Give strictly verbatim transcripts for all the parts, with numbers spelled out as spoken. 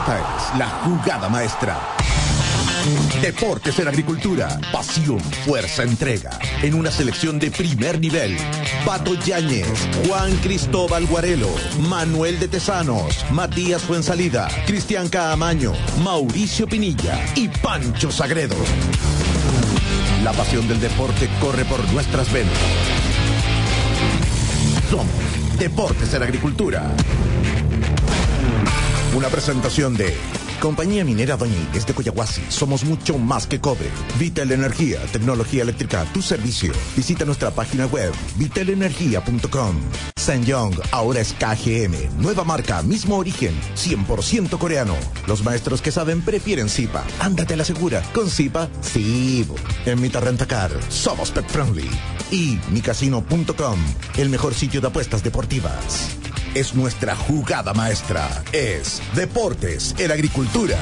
Esta es la jugada maestra. Deportes en Agricultura. Pasión, fuerza, entrega. En una selección de primer nivel. Pato Yáñez, Juan Cristóbal Guarelo, Manuel de Tesanos, Matías Fuensalida, Cristian Caamaño, Mauricio Pinilla y Pancho Sagredo. La pasión del deporte corre por nuestras venas. Somos Deportes en Agricultura. Una presentación de Compañía Minera Doña Inés de Coyahuasi. Somos mucho más que cobre. Vital Energía, tecnología eléctrica a tu servicio. Visita nuestra página web vital energía punto com. Sanyong ahora es K G M. Nueva marca, mismo origen, cien por ciento coreano. Los maestros que saben prefieren Zipa. Ándate a la segura. Con Zipa, sí. En Mita Rentacar somos pet friendly. Y mi casino punto com, el mejor sitio de apuestas deportivas. Es nuestra jugada maestra. Es Deportes en Agricultura.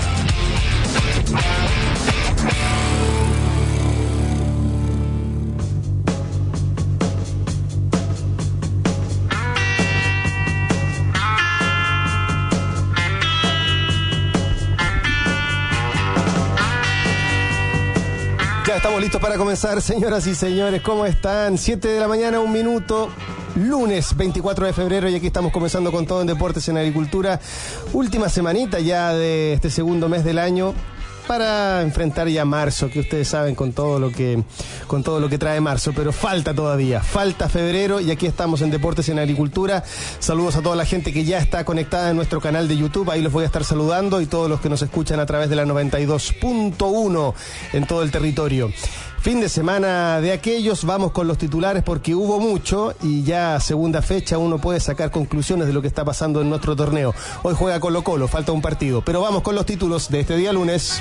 Ya estamos listos para comenzar, señoras y señores. ¿Cómo están? siete de la mañana, un minuto. Lunes veinticuatro de febrero y aquí estamos comenzando con todo en Deportes en Agricultura. Última semanita ya de este segundo mes del año para enfrentar ya marzo, que ustedes saben con todo lo que con todo lo que trae marzo, pero falta todavía, falta febrero y aquí estamos en Deportes en Agricultura. Saludos a toda la gente que ya está conectada en nuestro canal de YouTube, ahí los voy a estar saludando, y todos los que nos escuchan a través de la noventa y dos punto uno en todo el territorio. Fin de semana de aquellos, vamos con los titulares porque hubo mucho y ya segunda fecha uno puede sacar conclusiones de lo que está pasando en nuestro torneo. Hoy juega Colo-Colo, falta un partido, pero vamos con los títulos de este día lunes.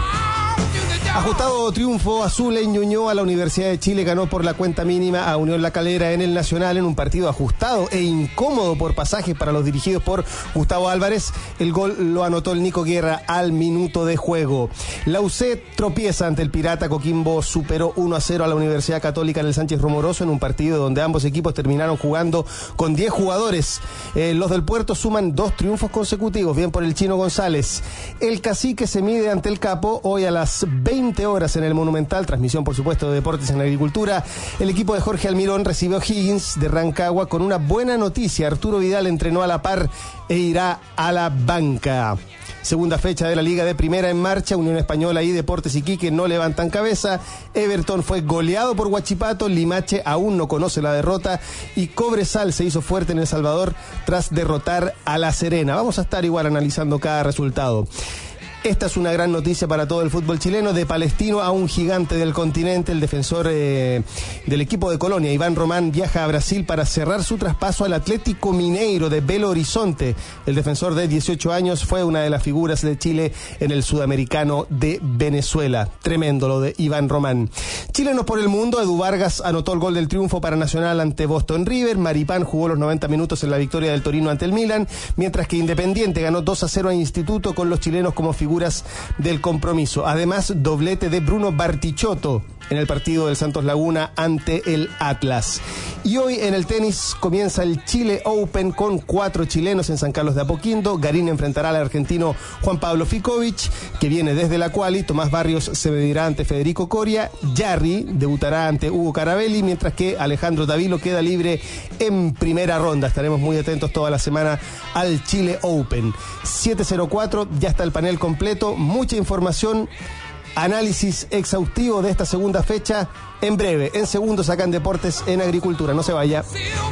Ajustado triunfo azul en Ñuñoa, la Universidad de Chile ganó por la cuenta mínima a Unión La Calera en el Nacional en un partido ajustado e incómodo por pasajes para los dirigidos por Gustavo Álvarez. El gol lo anotó el Nico Guerra al minuto de juego. La U C tropieza ante el Pirata. Coquimbo superó uno a cero a la Universidad Católica en el Sánchez Romoroso en un partido donde ambos equipos terminaron jugando con diez jugadores. Eh, los del Puerto suman dos triunfos consecutivos, bien por el Chino González. El Cacique se mide ante el Capo hoy a las veinte horas en el Monumental, transmisión por supuesto de Deportes en Agricultura. El equipo de Jorge Almirón recibió Higgins de Rancagua con una buena noticia. Arturo Vidal entrenó a la par e irá a la banca. Segunda fecha de la Liga de Primera en marcha. Unión Española y Deportes Iquique no levantan cabeza. Everton fue goleado por Huachipato. Limache aún no conoce la derrota. Y Cobresal se hizo fuerte en El Salvador tras derrotar a La Serena. Vamos a estar igual analizando cada resultado. Esta es una gran noticia para todo el fútbol chileno. De Palestino a un gigante del continente, el defensor eh, del equipo de Colonia, Iván Román, viaja a Brasil para cerrar su traspaso al Atlético Mineiro de Belo Horizonte. El defensor de dieciocho años fue una de las figuras de Chile en el Sudamericano de Venezuela. Tremendo lo de Iván Román. Chilenos por el mundo, Edu Vargas anotó el gol del triunfo para Nacional ante Boston River. Maripán jugó los noventa minutos en la victoria del Torino ante el Milan, mientras que Independiente ganó dos a cero a Instituto con los chilenos como figuras del compromiso. Además, doblete de Bruno Bartichotto en el partido del Santos Laguna ante el Atlas. Y hoy en el tenis comienza el Chile Open con cuatro chilenos en San Carlos de Apoquindo. Garín enfrentará al argentino Juan Pablo Ficovich, que viene desde la quali. Tomás Barrios se medirá ante Federico Coria. Jarry debutará ante Hugo Carabelli, mientras que Alejandro Davilo queda libre en primera ronda. Estaremos muy atentos toda la semana al Chile Open. siete cero cuatro, ya está el panel completo, mucha información, análisis exhaustivo de esta segunda fecha en breve. En segundos acá en Deportes en Agricultura. No se vaya.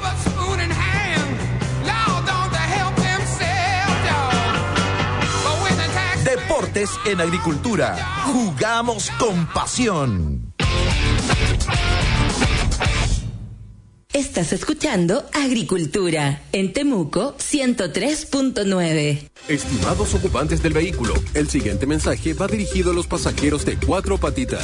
Deportes en Agricultura. Jugamos con pasión. Estás escuchando Agricultura en Temuco ciento tres punto nueve. Estimados ocupantes del vehículo, el siguiente mensaje va dirigido a los pasajeros de cuatro patitas.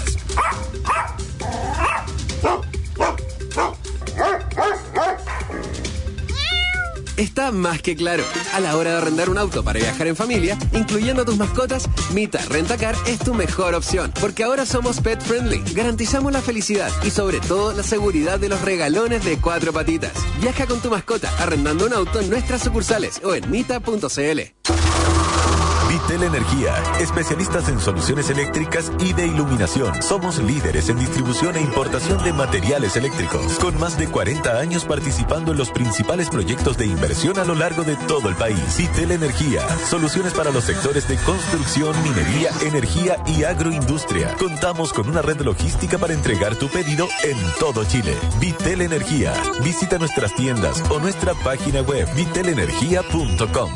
Está más que claro. A la hora de arrendar un auto para viajar en familia, incluyendo a tus mascotas, Mita Rentacar es tu mejor opción. Porque ahora somos pet friendly. Garantizamos la felicidad y sobre todo la seguridad de los regalones de cuatro patitas. Viaja con tu mascota arrendando un auto en nuestras sucursales o en mita punto c l. Vitel Energía, especialistas en soluciones eléctricas y de iluminación. Somos líderes en distribución e importación de materiales eléctricos, con más de cuarenta años participando en los principales proyectos de inversión a lo largo de todo el país. Vitel Energía, soluciones para los sectores de construcción, minería, energía y agroindustria. Contamos con una red logística para entregar tu pedido en todo Chile. Vitel Energía. Visita nuestras tiendas o nuestra página web vitel energía punto com.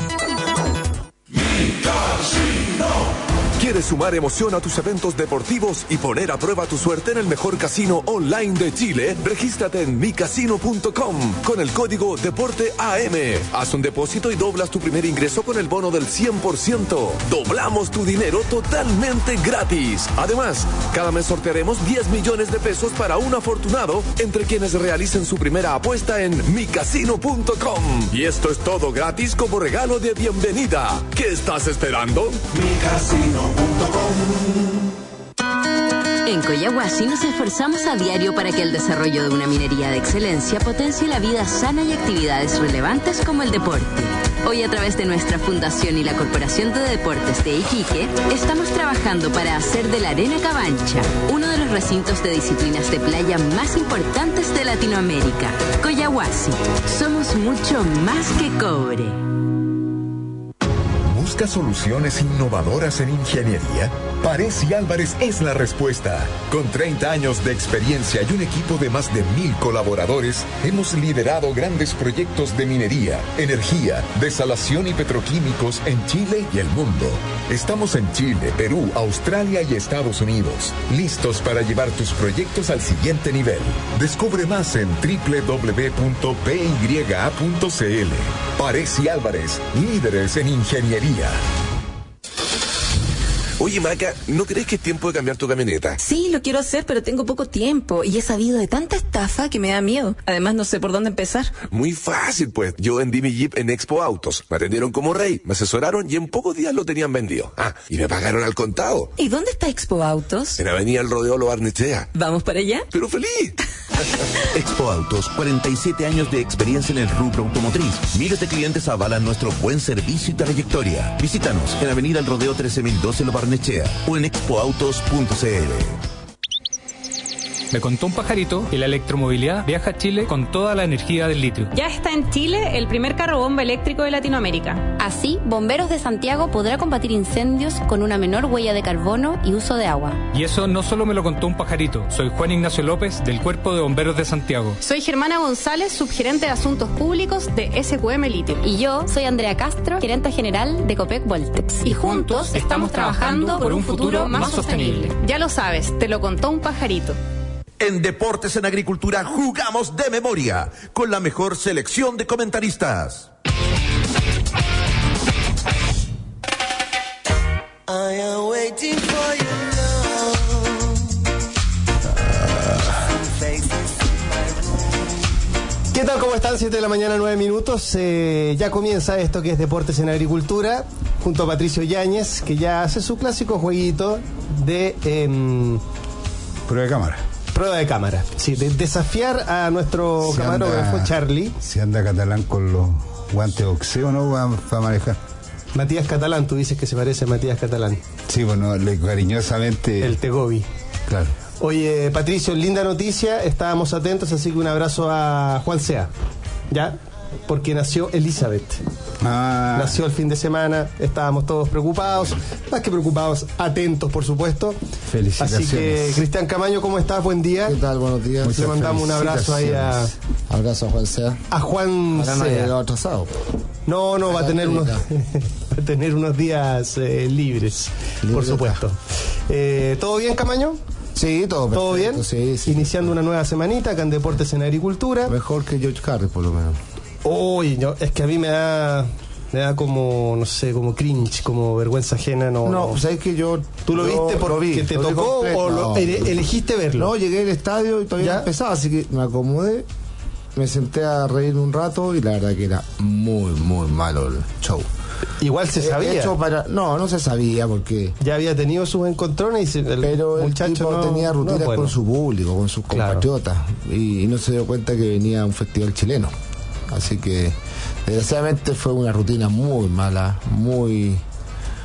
¿Quieres sumar emoción a tus eventos deportivos y poner a prueba tu suerte en el mejor casino online de Chile? Regístrate en mi casino punto com con el código Deporte A M. Haz un depósito y doblas tu primer ingreso con el bono del cien por ciento. Doblamos tu dinero totalmente gratis. Además, cada mes sortearemos diez millones de pesos para un afortunado entre quienes realicen su primera apuesta en mi casino punto com. Y esto es todo gratis como regalo de bienvenida. ¿Qué estás esperando? mi casino punto com. En Coyahuasi nos esforzamos a diario para que el desarrollo de una minería de excelencia potencie la vida sana y actividades relevantes como el deporte. Hoy, a través de nuestra fundación y la Corporación de Deportes de Iquique, estamos trabajando para hacer de la Arena Cabancha uno de los recintos de disciplinas de playa más importantes de Latinoamérica. Coyahuasi, somos mucho más que cobre. ¿Busca soluciones innovadoras en ingeniería? Paresi Álvarez es la respuesta. Con treinta años de experiencia y un equipo de más de mil colaboradores, hemos liderado grandes proyectos de minería, energía, desalación y petroquímicos en Chile y el mundo. Estamos en Chile, Perú, Australia y Estados Unidos, listos para llevar tus proyectos al siguiente nivel. Descubre más en doble u doble u doble u punto p y a punto c l. Paresi Álvarez, líderes en ingeniería. Oye, Maca, ¿no crees que es tiempo de cambiar tu camioneta? Sí, lo quiero hacer, pero tengo poco tiempo y he sabido de tanta estafa que me da miedo. Además, no sé por dónde empezar. Muy fácil, pues. Yo vendí mi Jeep en Expo Autos. Me atendieron como rey, me asesoraron y en pocos días lo tenían vendido. Ah, y me pagaron al contado. ¿Y dónde está Expo Autos? En Avenida El Rodeo Lo Barnechea. ¿Vamos para allá? ¡Pero feliz! Expo Autos, cuarenta y siete años de experiencia en el rubro automotriz. Miles de clientes avalan nuestro buen servicio y trayectoria. Visítanos en Avenida El Rodeo trece mil doce Lo Barnechea o en expo autos punto c l. Me contó un pajarito que la electromovilidad viaja a Chile con toda la energía del litio. Ya está en Chile el primer carro bomba eléctrico de Latinoamérica. Así, Bomberos de Santiago podrá combatir incendios con una menor huella de carbono y uso de agua. Y eso no solo me lo contó un pajarito. Soy Juan Ignacio López, del Cuerpo de Bomberos de Santiago. Soy Germana González, subgerente de Asuntos Públicos de S Q M Litio. Y yo soy Andrea Castro, gerente general de Copec Voltex. Y juntos estamos trabajando por un futuro más sostenible. Ya lo sabes, te lo contó un pajarito. En Deportes en Agricultura jugamos de memoria, con la mejor selección de comentaristas. I am waiting for you now. ¿Qué tal? ¿Cómo están? siete de la mañana, nueve minutos. Eh, ya comienza esto que es Deportes en Agricultura, junto a Patricio Yáñez, que ya hace su clásico jueguito de... Eh, prueba de cámara. Prueba de cámara, sí, de desafiar a nuestro si camarógrafo anda, Charlie. Si anda Catalán con los guantes de boxeo, ¿no? Va a manejar. Matías Catalán, tú dices que se parece a Matías Catalán. Sí, bueno, le cariñosamente... El Tegobi. Claro. Oye, Patricio, linda noticia, estábamos atentos, así que un abrazo a Juan Sea, ¿ya? Porque nació Elizabeth. Ah. Nació el fin de semana, estábamos todos preocupados, más que preocupados, atentos, por supuesto. Felicitaciones. Así que, Cristian Camaño, ¿cómo estás? Buen día. ¿Qué tal? Buenos días. Le mandamos un abrazo ahí a... Abrazo a Juan Sea. A Juan Sea. No ha llegado atrasado. No, no, va a tener unos, va a tener unos días eh, libres, Libre por supuesto. Eh, ¿Todo bien, Camaño? Sí, todo perfecto. ¿Todo bien? Sí, sí. Iniciando una nueva semanita acá en Deportes en Agricultura. Mejor que George Harris, por lo menos. Uy, no, es que a mí me da... Me da como, no sé, como cringe, como vergüenza ajena. No, no pues es que yo... ¿Tú lo, lo viste porque te lo tocó o lo, no, elegiste verlo? No, llegué al estadio y todavía ¿Ya? empezaba, así que me acomodé, me senté a reír un rato y la verdad que era muy, muy malo el show. Igual se sabía. Hecho para, no, no se sabía porque... Ya había tenido sus encontrones y el pero el muchacho tipo no, tenía rutinas no bueno. con su público, con sus claro. compatriotas y, y no se dio cuenta que venía a un festival chileno. Así que desgraciadamente fue una rutina muy mala, muy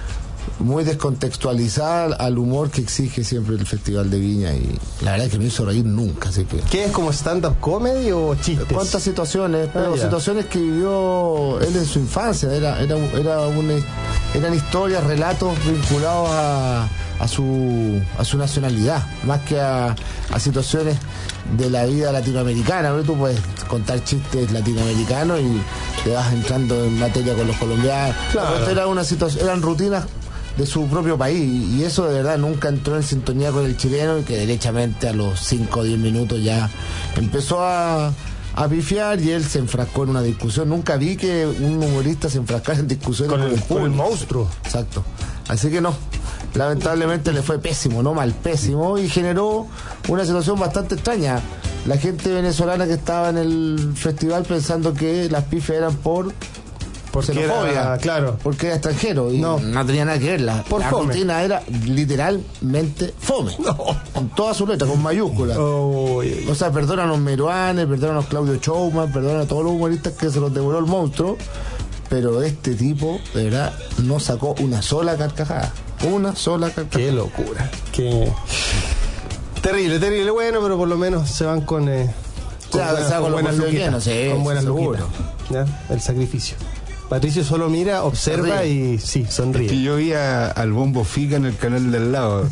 muy descontextualizada al humor que exige siempre el Festival de Viña, y la verdad es que no hizo reír nunca. Así que, ¿qué es, como stand-up comedy o chistes? ¿Cuántas situaciones? Pero Ah, ya. situaciones que vivió él en su infancia. Era, era, era una, eran historias, relatos vinculados a, a, su, a su nacionalidad, más que a, a situaciones de la vida latinoamericana. ¿No? Tú puedes contar chistes latinoamericanos y te vas entrando en materia con los colombianos. Claro. Esto era una situación, eran rutinas de su propio país, y eso de verdad nunca entró en sintonía con el chileno, y que derechamente a los cinco o diez minutos ya empezó a, a pifiar, y él se enfrascó en una discusión. Nunca vi que un humorista se enfrascara en discusiones Con con, el- el con el público. monstruo. Exacto. Así que no, lamentablemente le fue pésimo, no mal, pésimo, y generó una situación bastante extraña. La gente venezolana que estaba en el festival pensando que las pifias eran por Porque xenofobia, era, claro. porque era extranjero, y No. no, tenía nada que ver. La, Por la fome. rutina era literalmente fome, con toda su letra, con mayúsculas. Oh, O sea, perdónanos Meruane, perdónanos Claudio Showman, perdónanos a todos los humoristas que se los devoró el monstruo, pero este tipo, de verdad, no sacó una sola carcajada. Una sola carcajada. Qué locura. Qué... Terrible, terrible. Bueno, pero por lo menos se van con... Eh, O sea, o sea, con los buenas bolsillos luquitas. llenos, sí, Con buenas seguro. luquitas. ¿Ya? El sacrificio. Patricio solo mira, observa ríe. y sí, sonríe. Es que yo vi a- al Bombo Fica en el canal del lado.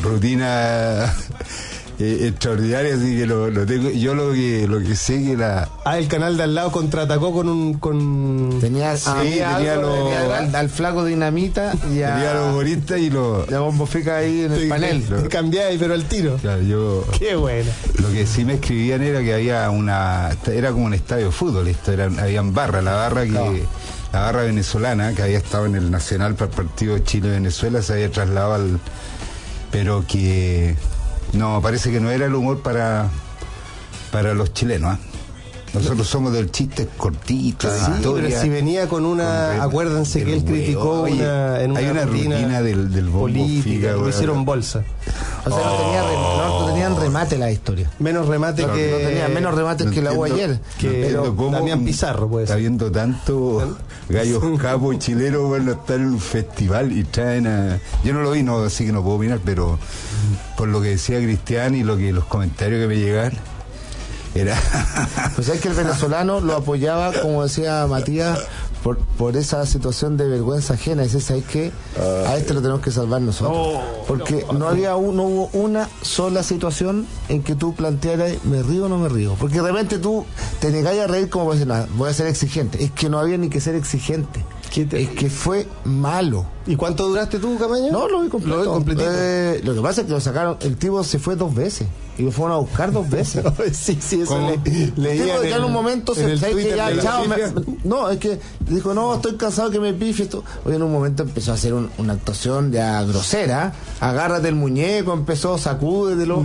Rutina eh, extraordinaria, así que lo, lo tengo. Yo lo que lo que sé que la. Ah, el canal de al lado contraatacó con un... Con... Tenía, Sí, ah, tenía algo, los- tenía al, al flaco Dinamita y a, Tenía a los humoristas y los. y a Bombo Fica ahí en el panel. Te cambiáis, pero al tiro. Claro, yo. Qué bueno. Lo que sí me escribían era que había una. Era como un estadio de fútbol, esto era, habían barra, la barra que. No. La barra venezolana, que había estado en el Nacional para el partido Chile-Venezuela, se había trasladado al. Pero que. No, parece que no era el humor para. Para los chilenos, ¿ah? Nosotros somos del chiste cortito, Sí, pero si venía con una... con- acuérdense que él el criticó huevo. Oye, una, en una hay una rutina, rutina del, del Bombo política, Fica, lo weón. hicieron bolsa. O sea, no, tenía re- no, no tenían remate la historia. Menos remate No, que... no tenía menos remates No que la hubo entiendo- ayer. que no entiendo cómo Damián Pizarro, puede está ser. viendo tanto gallos capos chilenos, bueno, estar en un festival y traen a... Yo no lo vi, no, así que no puedo opinar, pero por lo que decía Cristian y lo que los comentarios que me llegaban, era... Pues es que el venezolano lo apoyaba, como decía Matías, por, por esa situación de vergüenza ajena. Dice, ¿sabes qué? A este lo tenemos que salvar nosotros. Porque no había un- no hubo una sola situación en que tú plantearas, ¿me río o no me río? Porque de repente tú te negáis a reír como para decir, "No, voy a ser exigente". Es que no había ni que ser exigente. Es que fue malo. ¿Y cuánto duraste tú, Camaño? No, lo vi completo. Lo vi completito. Eh, lo que pasa es que lo sacaron, el tipo se fue dos veces y lo fueron a buscar dos veces. sí, sí, eso ¿Cómo? le, El leía tipo ya en un momento en se el sabe que Twitter ya, de la chao, me- pifia. no, es que dijo, no, estoy cansado que me pifie esto. Oye, en un momento empezó a hacer un- una actuación ya grosera, agárrate el muñeco, empezó, sacúdetelo.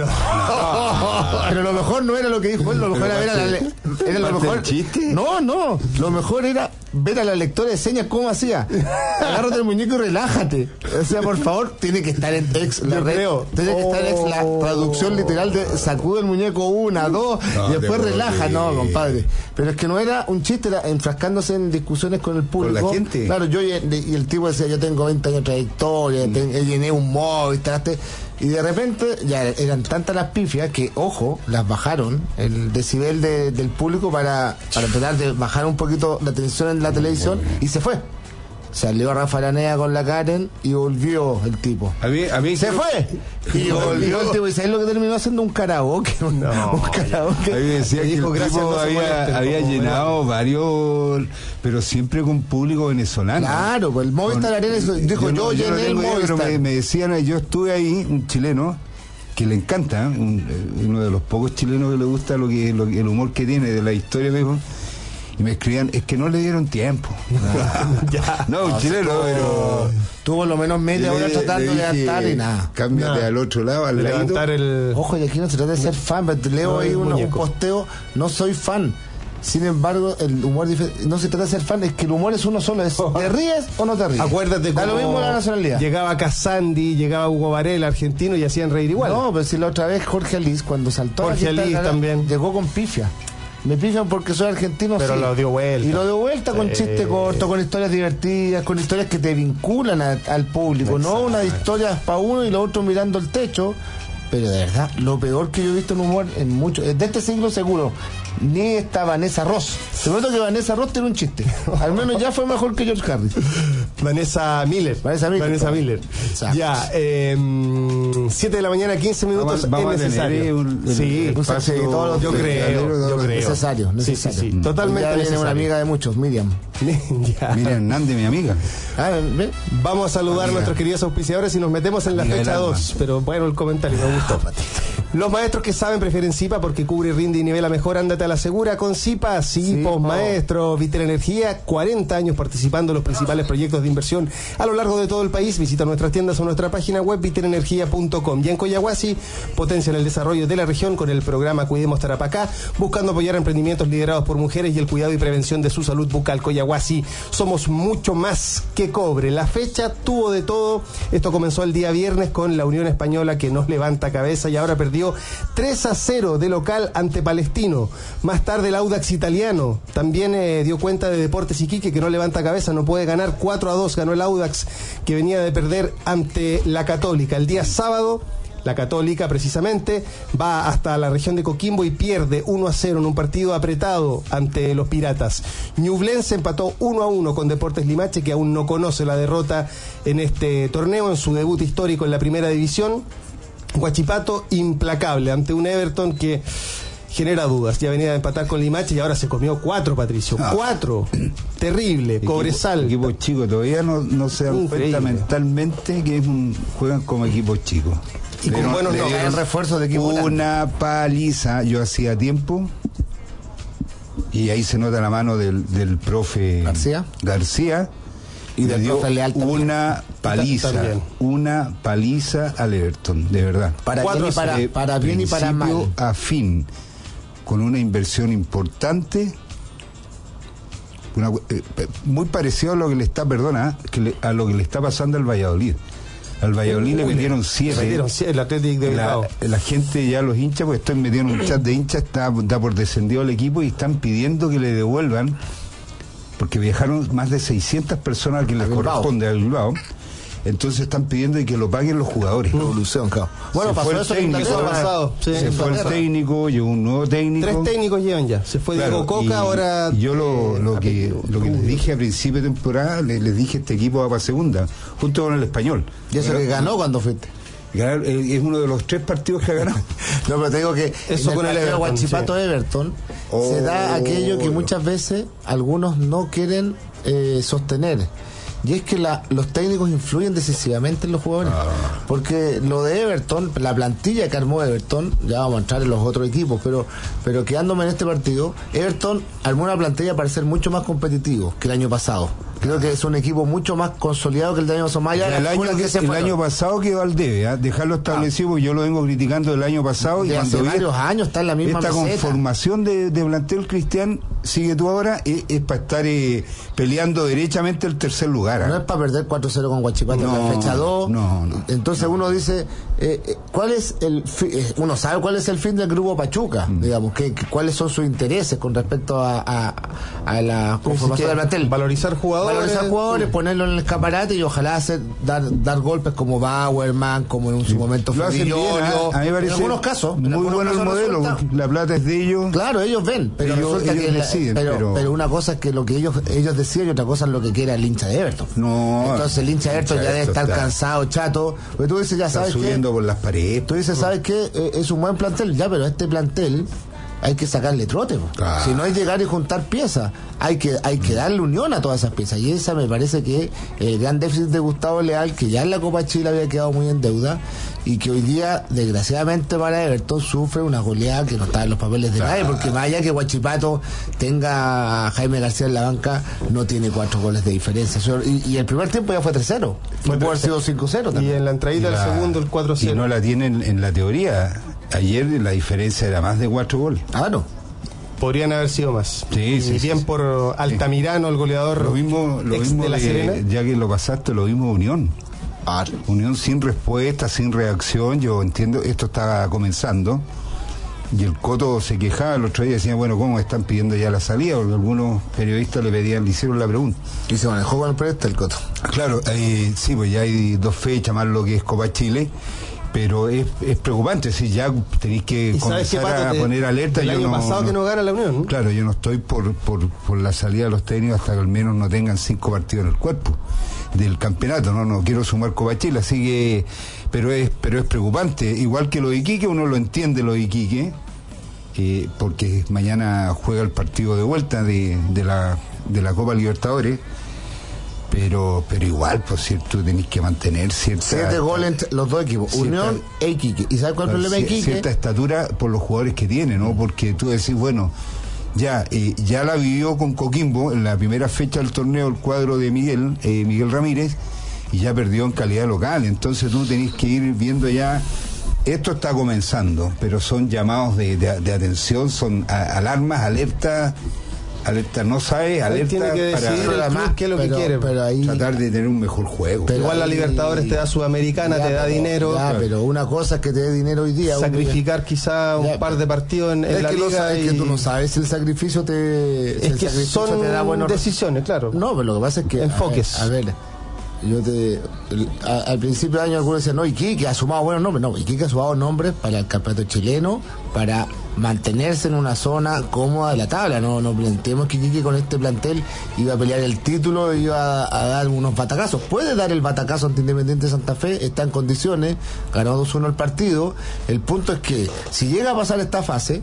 Pero lo mejor no era lo que dijo él, lo mejor era ver a la le- era lo ¿Parte mejor. del chiste? No, no, lo mejor era ver a la lectora de señas cómo hacía. Agárrate el muñeco y relájate. O sea, por favor, tiene que estar en ex la Yo red, creo. tiene que estar en ex la Oh. traducción literal de sacude el muñeco una, dos, No, y después te relaja. puedo No, creer. compadre. Pero es que no era un chiste, era enfrascándose en discusiones con el público. la gente. Claro, yo y y el tipo decía, yo tengo veinte años de trayectoria, ten- llené un Movistar, este, y de repente ya eran tantas las pifias que, ojo, las bajaron el decibel de- del público para, para tratar de bajar un poquito la tensión en la televisión, y se fue. Salió Rafa Aranea con la Karen y volvió el tipo. A mí, a mí Se fue. Y volvió el tipo. ¿Y sabes lo que terminó haciendo? Un karaoke. Un, un karaoke. A mí me decía Le que dijo, el "Gracias, tipo no se había, molesten", había como llenado varios, pero siempre con público venezolano. Claro, pues el Movistar Con- Arena dijo, yo, no- llené no el tengo idea, pero Movistar. me, me decían, yo estuve ahí, un chileno que le encanta, ¿eh? Un- eh, uno de los pocos chilenos que le gusta lo que, lo que- el humor que tiene de la historia, me dijo, y me escribían, es que no le dieron tiempo. Ya. No, un chileno, pero... Tuvo lo menos media le- hora tratando le de dije, adaptar y nada. Cámbiate Nada. al otro lado, al ladito. Levantar el... Ojo, y aquí no se trata de ser fan, pero te leo No, ahí el un, un muñeco. posteo, no soy fan. Sin embargo, el humor dife- no se trata de ser fan, es que el humor es uno solo, es ¿te ríes o no te ríes? Acuérdate Da cómo lo mismo la nacionalidad. llegaba Casandi, llegaba Hugo Varela, argentino, y hacían reír igual. No, pero si la otra vez Jorge Alice, cuando saltó a la Jorge fiesta de Alice Canal, también. llegó con pifia. Me pifian porque soy argentino, pero sí. lo dio vuelta. Y lo dio vuelta con eh... chistes cortos, con historias divertidas, con historias que te vinculan a, al público. Exacto. No una historia para uno y lo otro mirando el techo. Pero de verdad, lo peor que yo he visto en humor en mucho, de este siglo seguro, ni esta Vanessa Ross. Se nota que Vanessa Ross tiene un chiste. Al menos ya fue mejor que George Harris. Vanessa Miller. Vanessa Miller. Vanessa Miller. Ya, eh, siete de la mañana, quince minutos. Vamos, vamos es necesario. Un, un, sí, un espacio, sí, todos los yo creo, yo creo. Necesario, necesario. Sí, sí, sí. Totalmente ya necesario. Viene una amiga de muchos, Miriam. Miriam Hernández, mi amiga. Ah, ¿ve? Vamos a saludar amiga. a nuestros queridos auspiciadores y nos metemos en la amiga fecha dos. Pero bueno, el comentario me gustó. Los maestros que saben prefieren Zipa porque cubre, rinde y nivela mejor. Ándate a la segura con Zipa. Zipos, maestro, Vitel Energía, cuarenta años participando en los principales proyectos de inversión a lo largo de todo el país. Visita nuestras tiendas o nuestra página web vitel energía punto com. Y en Coyahuasi potencian el desarrollo de la región con el programa Cuidemos Tarapacá, buscando apoyar emprendimientos liderados por mujeres y el cuidado y prevención de su salud bucal. Coyahuasi, somos mucho más que cobre. La fecha tuvo de todo. Esto comenzó el día viernes con la Unión Española, que nos levanta cabeza y ahora perdió tres a cero de local ante Palestino. Más tarde el Audax italiano también eh, dio cuenta de Deportes Iquique, que no levanta cabeza, no puede ganar. Cuatro a dos ganó el Audax, que venía de perder ante la Católica. El día sábado la Católica precisamente va hasta la región de Coquimbo y pierde uno a cero en un partido apretado ante los Piratas. Ñublense empató uno a uno con Deportes Limache, que aún no conoce la derrota en este torneo, en su debut histórico en la primera división. Huachipato implacable ante un Everton que genera dudas. Ya venía de empatar con Limache y ahora se comió cuatro, Patricio. Ah. Cuatro. Terrible. Equipo, Cobresal. Equipos chicos. Todavía no, no se dan cuenta mentalmente que es un, juegan como equipos chicos. Y con buenos no, no, refuerzo de equipo. Una paliza. Yo hacía tiempo y ahí se nota la mano del, del profe García. García. Y le dio una paliza, también. una paliza al Everton, de verdad. Para bien y para, eh, para, bien y para mal. A fin, con una inversión importante, una, eh, muy parecido a lo que le está, perdona, que le, a lo que le está pasando al Valladolid. Al Valladolid Uy, le metieron siete. metieron siete el Atlético de Bilbao. La, la gente ya, los hinchas, porque estoy metido en un chat de hinchas, está, está por descendido el equipo y están pidiendo que le devuelvan, porque viajaron más de seiscientas personas a quien les corresponde a Bilbao. Entonces están pidiendo que lo paguen los jugadores. Evolución, claro. Bueno, se pasó fue el eso técnico, pasado. Sí, se fue el técnico, llegó un nuevo técnico. Tres técnicos llevan ya. Se fue claro, Diego Coca, ahora. Yo lo, lo que lo que les dije a principio de temporada, les, les dije este equipo va para segunda, junto con el Español. Y eso pero, que ganó cuando fuiste. Es uno de los tres partidos que ha ganado. No, pero te digo que eso en con el Everton, Huachipato sí. Everton oh, se da aquello que muchas veces algunos no quieren eh, sostener. Y es que la, los técnicos influyen decisivamente en los jugadores. Ah. Porque lo de Everton, la plantilla que armó Everton, ya vamos a entrar en los otros equipos, pero pero quedándome en este partido, Everton armó una plantilla para ser mucho más competitivo que el año pasado. Creo que es un equipo mucho más consolidado que el de año Somaya. El, año, que se el año pasado quedó al debe, ¿eh? Dejarlo establecido, ah. porque yo lo vengo criticando el año pasado. De y hace cuando varios años está en la misma esta meseta. Conformación de, de plantel, Cristian, sigue tú ahora, es, es para estar eh, peleando derechamente el tercer lugar. ¿eh? No es para perder cuatro cero con Huachipato no, en la fecha dos. No, no. Entonces no. uno dice, eh, ¿cuál es el fi eh, uno sabe cuál es el fin del grupo Pachuca? Mm. Digamos, que, que, cuáles son sus intereses con respecto a, a, a la conformación del plantel. Valorizar jugadores. Valorizar jugadores, ponerlo en el escaparate y ojalá hacer dar, dar golpes como Bauerman, como en su sí. momento fue Villorio. A mí me parece en algunos casos. Muy algunos bueno casos el modelo. Resulta, la plata es de ellos. Claro, ellos ven, pero ellos, resulta ellos que deciden, la, pero, pero... pero una cosa es que lo que ellos ellos decían y otra cosa es lo que quiera el hincha de Everton. No. Entonces el hincha de Everton ya debe estar está. cansado, chato. Porque tú dices, ya está sabes que. subiendo por las paredes. Tú dices, ¿sabes qué? Eh, es un buen plantel, ya, pero este plantel hay que sacarle trote. Claro. Si no es llegar y juntar piezas, hay que hay que darle unión a todas esas piezas. Y esa me parece que el gran déficit de Gustavo Leal, que ya en la Copa Chile había quedado muy en deuda, y que hoy día, desgraciadamente para Everton, sufre una goleada que no está en los papeles de nadie, porque más allá que Huachipato tenga a Jaime García en la banca, no tiene cuatro goles de diferencia. Y, y el primer tiempo ya fue tres cero. Fue puede haber sido cinco cero también. Y en la entradita del segundo, el cuatro cero. Y no la tienen en la teoría. Ayer la diferencia era más de cuatro goles. Ah, no. Podrían haber sido más. Sí, y sí. bien sí. por Altamirano, el goleador. Lo mismo, lo mismo de la de, Serena. Ya que lo pasaste, lo mismo Unión. Unión sin respuesta, sin reacción. Yo entiendo, esto está comenzando. y el Coto se quejaba el otro día, decía, bueno, ¿cómo están pidiendo ya la salida? Porque algunos periodistas le pedían, le hicieron la pregunta. Y se manejó con el proyecto el Coto. Claro, eh, sí, pues ya hay dos fechas más lo que es Copa Chile, pero es, es preocupante, si ya tenéis que comenzar qué, Pato, a poner alerta. El año no, pasado no, que no gana la Unión, ¿no? Claro, yo no estoy por, por, por la salida de los técnicos hasta que al menos no tengan cinco partidos en el cuerpo del campeonato, no no quiero sumar Copa Chile, así que pero es pero es preocupante, igual que lo de Iquique, uno lo entiende lo de Iquique, eh, porque mañana juega el partido de vuelta de, de la de la Copa Libertadores. Pero pero igual, pues cierto, tenéis que mantener cierta... Siete goles entre los dos equipos, cierta, Unión e Iquique. ¿Y sabes cuál es el problema de Iquique? Cierta estatura por los jugadores que tiene, ¿no? Porque tú decís, bueno, ya eh, ya la vivió con Coquimbo en la primera fecha del torneo el cuadro de Miguel, eh, Miguel Ramírez, y ya perdió en calidad local. Entonces tú tenés que ir viendo ya... Esto está comenzando, pero son llamados de, de, de atención, son a, alarmas, alertas... Alerta no sabe, alerta tiene que decidir para el club qué es lo pero, que quiere. Pero ahí, tratar de tener un mejor juego. Pero igual ahí, la Libertadores te da Sudamericana, ya, te da pero, dinero. Ya, claro. Pero una cosa es que te dé dinero hoy día. Sacrificar día. quizá un ya, par de partidos en, en la que liga. Sabes, y... Es que tú no sabes si el sacrificio te... Es si el que sacrificio son te da buenos decisiones, claro. No, pero lo que pasa es que... Enfoques. A ver, a ver yo te... A, al principio de año algunos decían, no, Iquique ha sumado buenos nombres. No, Iquique ha sumado nombres para el campeonato chileno, para mantenerse en una zona cómoda de la tabla. No no planteemos que Iquique con este plantel iba a pelear el título, iba a, a dar unos batacazos. Puede dar el batacazo ante Independiente de Santa Fe, está en condiciones, ganó dos uno el partido. El punto es que si llega a pasar esta fase,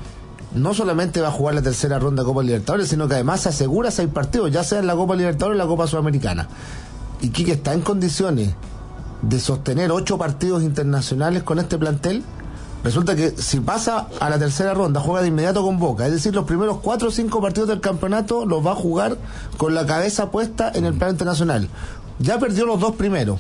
no solamente va a jugar la tercera ronda de Copa Libertadores, sino que además se asegura seis partidos, ya sea en la Copa Libertadores o en la Copa Sudamericana. Iquique está en condiciones de sostener ocho partidos internacionales con este plantel. Resulta que si pasa a la tercera ronda, juega de inmediato con Boca. Es decir, los primeros cuatro o cinco partidos del campeonato los va a jugar con la cabeza puesta en el plano internacional. Ya perdió los dos primeros,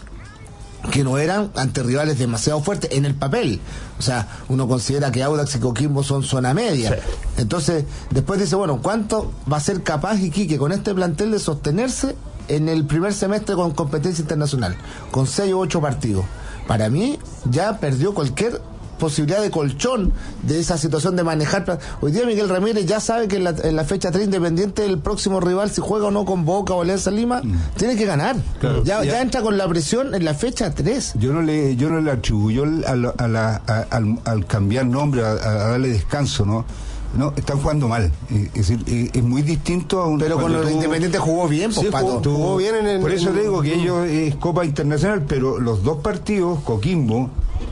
que no eran ante rivales demasiado fuertes en el papel. O sea, uno considera que Audax y Coquimbo son zona media. Sí. Entonces, después dice, bueno, ¿cuánto va a ser capaz Iquique con este plantel de sostenerse en el primer semestre con competencia internacional? Con seis o ocho partidos. Para mí, ya perdió cualquier posibilidad de colchón de esa situación de manejar. Hoy día Miguel Ramírez ya sabe que en la, en la fecha tres, independiente del próximo rival, si juega o no con Boca o Alianza Lima, mm. tiene que ganar. Claro, ya, ya, ya entra con la presión en la fecha tres. Yo no le yo no le atribuyo al, a la, a, al, al cambiar nombre, a, a darle descanso, ¿no? No, están jugando mal. Es decir, es muy distinto a un... Pero con los Independientes jugó bien, pues, sí, Pato. Jugó, jugó bien en el... Por eso en, digo que en, ellos es Copa Internacional, pero los dos partidos, Coquimbo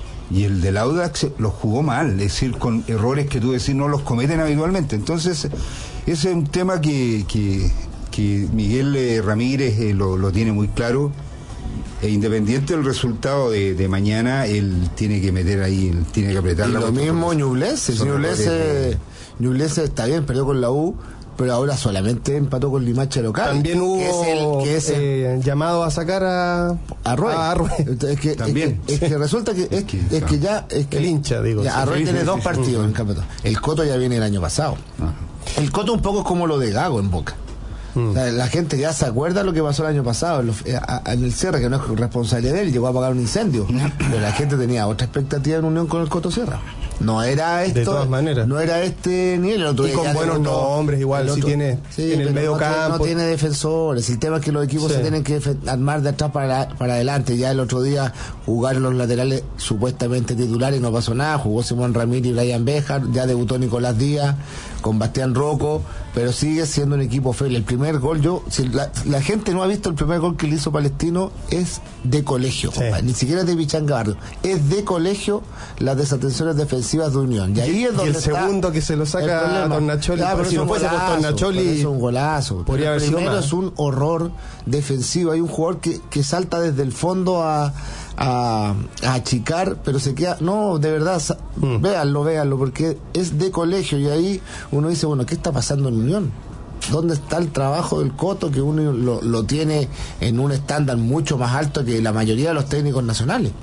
y el del Audax, los jugó mal. Es decir, con errores que tú decís no los cometen habitualmente. Entonces, ese es un tema que, que, que Miguel eh, Ramírez eh, lo, lo tiene muy claro. E independiente del resultado de, de mañana, él tiene que meter ahí, él tiene que apretar y la lo mismo Ñublense. Ñublense Ñublense está bien, perdió con la U, pero ahora solamente empató con Limache local. También hubo que es el, que es el, eh, llamado a sacar a Arroy. A Arroy. Es que, También. Es que, es que resulta que es, que, es que ya es que el hincha, digo. Ya, Arroy sí, tiene sí, dos sí, partidos sí. en el campeonato. El Coto ya viene el año pasado. Ajá. El Coto un poco es como lo de Gago en Boca. O sea, la gente ya se acuerda lo que pasó el año pasado en, los, a, a, en el cierre, que no es responsabilidad de él, llegó a apagar un incendio, pero la gente tenía otra expectativa en unión con el Coto Sierra. No era esto, de todas maneras. No era este nivel. El otro y con buenos nombres igual, otro, si tiene sí, en el medio no campo. No tiene defensores. El tema es que los equipos sí. se tienen que armar de atrás para, la, para adelante. Ya el otro día jugaron los laterales supuestamente titulares, no pasó nada. Jugó Simón Ramírez y Brian Béjar, ya debutó Nicolás Díaz con Bastián Rocco, pero sigue siendo un equipo feo. El primer gol, yo, si la, la gente no ha visto el primer gol que le hizo Palestino, es de colegio, sí. Ni siquiera es de Pichanga Barrio, es de colegio las desatenciones defensivas de Unión. Y ahí es donde y el segundo que se lo saca a Tornacholi, claro, pero si no fuese por Tornacholi, es un golazo. Podría el haber primero sido es un horror defensivo. Hay un jugador que, que salta desde el fondo a A, a achicar, pero se queda, no, de verdad, mm. véanlo, véanlo, porque es de colegio. Y ahí uno dice, bueno, ¿qué está pasando en Unión? ¿Dónde está el trabajo del Coto, que uno lo, lo tiene en un estándar mucho más alto que la mayoría de los técnicos nacionales?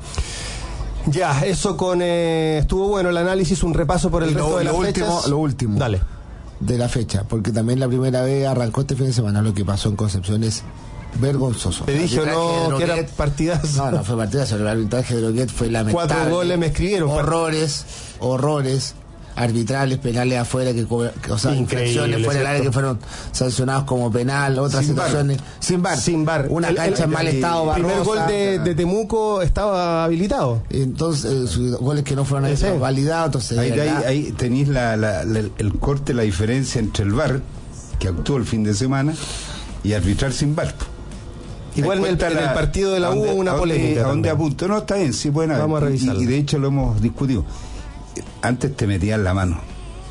Ya, eso con eh, estuvo bueno el análisis, un repaso por el lo, resto de las lo último, fechas. Lo último Dale. de la fecha, porque también la primera vez arrancó este fin de semana. Lo que pasó en Concepción es vergonzoso. Te dije no que era partidazo. No, no fue partidazo. El arbitraje de Droguet fue lamentable. Cuatro goles me escribieron. Horrores, horrores. arbitrales, penales afuera, que, que o sea, infracciones fuera del área que fueron sancionados como penal, otras sin situaciones bar. sin bar, sin bar, una el, cancha el, en mal el, estado, el primer barrosa, gol de, de Temuco estaba habilitado, entonces eh, goles que no fueron sí. validados, entonces ahí, ahí, ahí tenéis la, la, la, el corte, la diferencia entre el V A R que actuó el fin de semana y arbitrar sin V A R. Igual en el, en el partido de la U hubo una polémica. ¿A dónde apunto? No, está bien, sí, buena. Vamos a revisarlo. Y, y de hecho lo hemos discutido. Antes te metían la mano.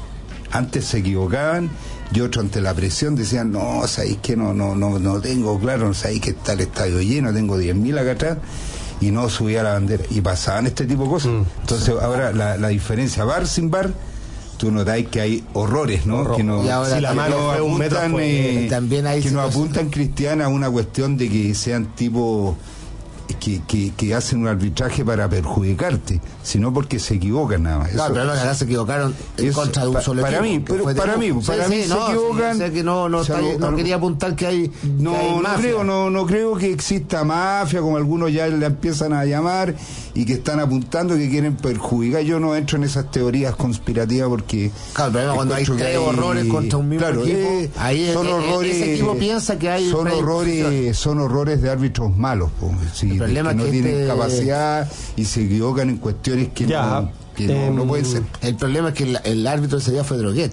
Antes se equivocaban y otros ante la presión decían, no, sabéis que no, no, no, no tengo claro, sabéis que está el estadio lleno, tengo diez mil acá atrás, y no subía la bandera. Y pasaban este tipo de cosas. Mm. Entonces ahora la, la diferencia V A R sin V A R, tú notáis que hay horrores, ¿no? Horror. Que no, y ahora si la mano fue un metro fue, eh, también hay que nos apuntan, Cristiana, a una cuestión de que sean tipo que, que, que hacen un arbitraje para perjudicarte, sino porque se equivocan nada más. Claro, pero no, acá se equivocaron en eso, contra de un pa, solo para equipo. Mí, pero para mí, para sí, mí sí, se no, equivocan. Sí, sé que no, no, está, no quería apuntar que hay no, que hay no mafia. creo, no, no creo que exista mafia, como algunos ya le empiezan a llamar y que están apuntando que quieren perjudicar. Yo no entro en esas teorías conspirativas porque claro, pero cuando hay tres hay, horrores contra un mismo claro, equipo, eh, ahí son es, horrores, ese equipo piensa que hay son horrores, son horrores de árbitros malos, pues, sí, el problema que no que tienen este... capacidad y se equivocan en cuestiones que ya. no que no, eh, no pueden ser. El problema es que el, el árbitro ese día fue Droguet.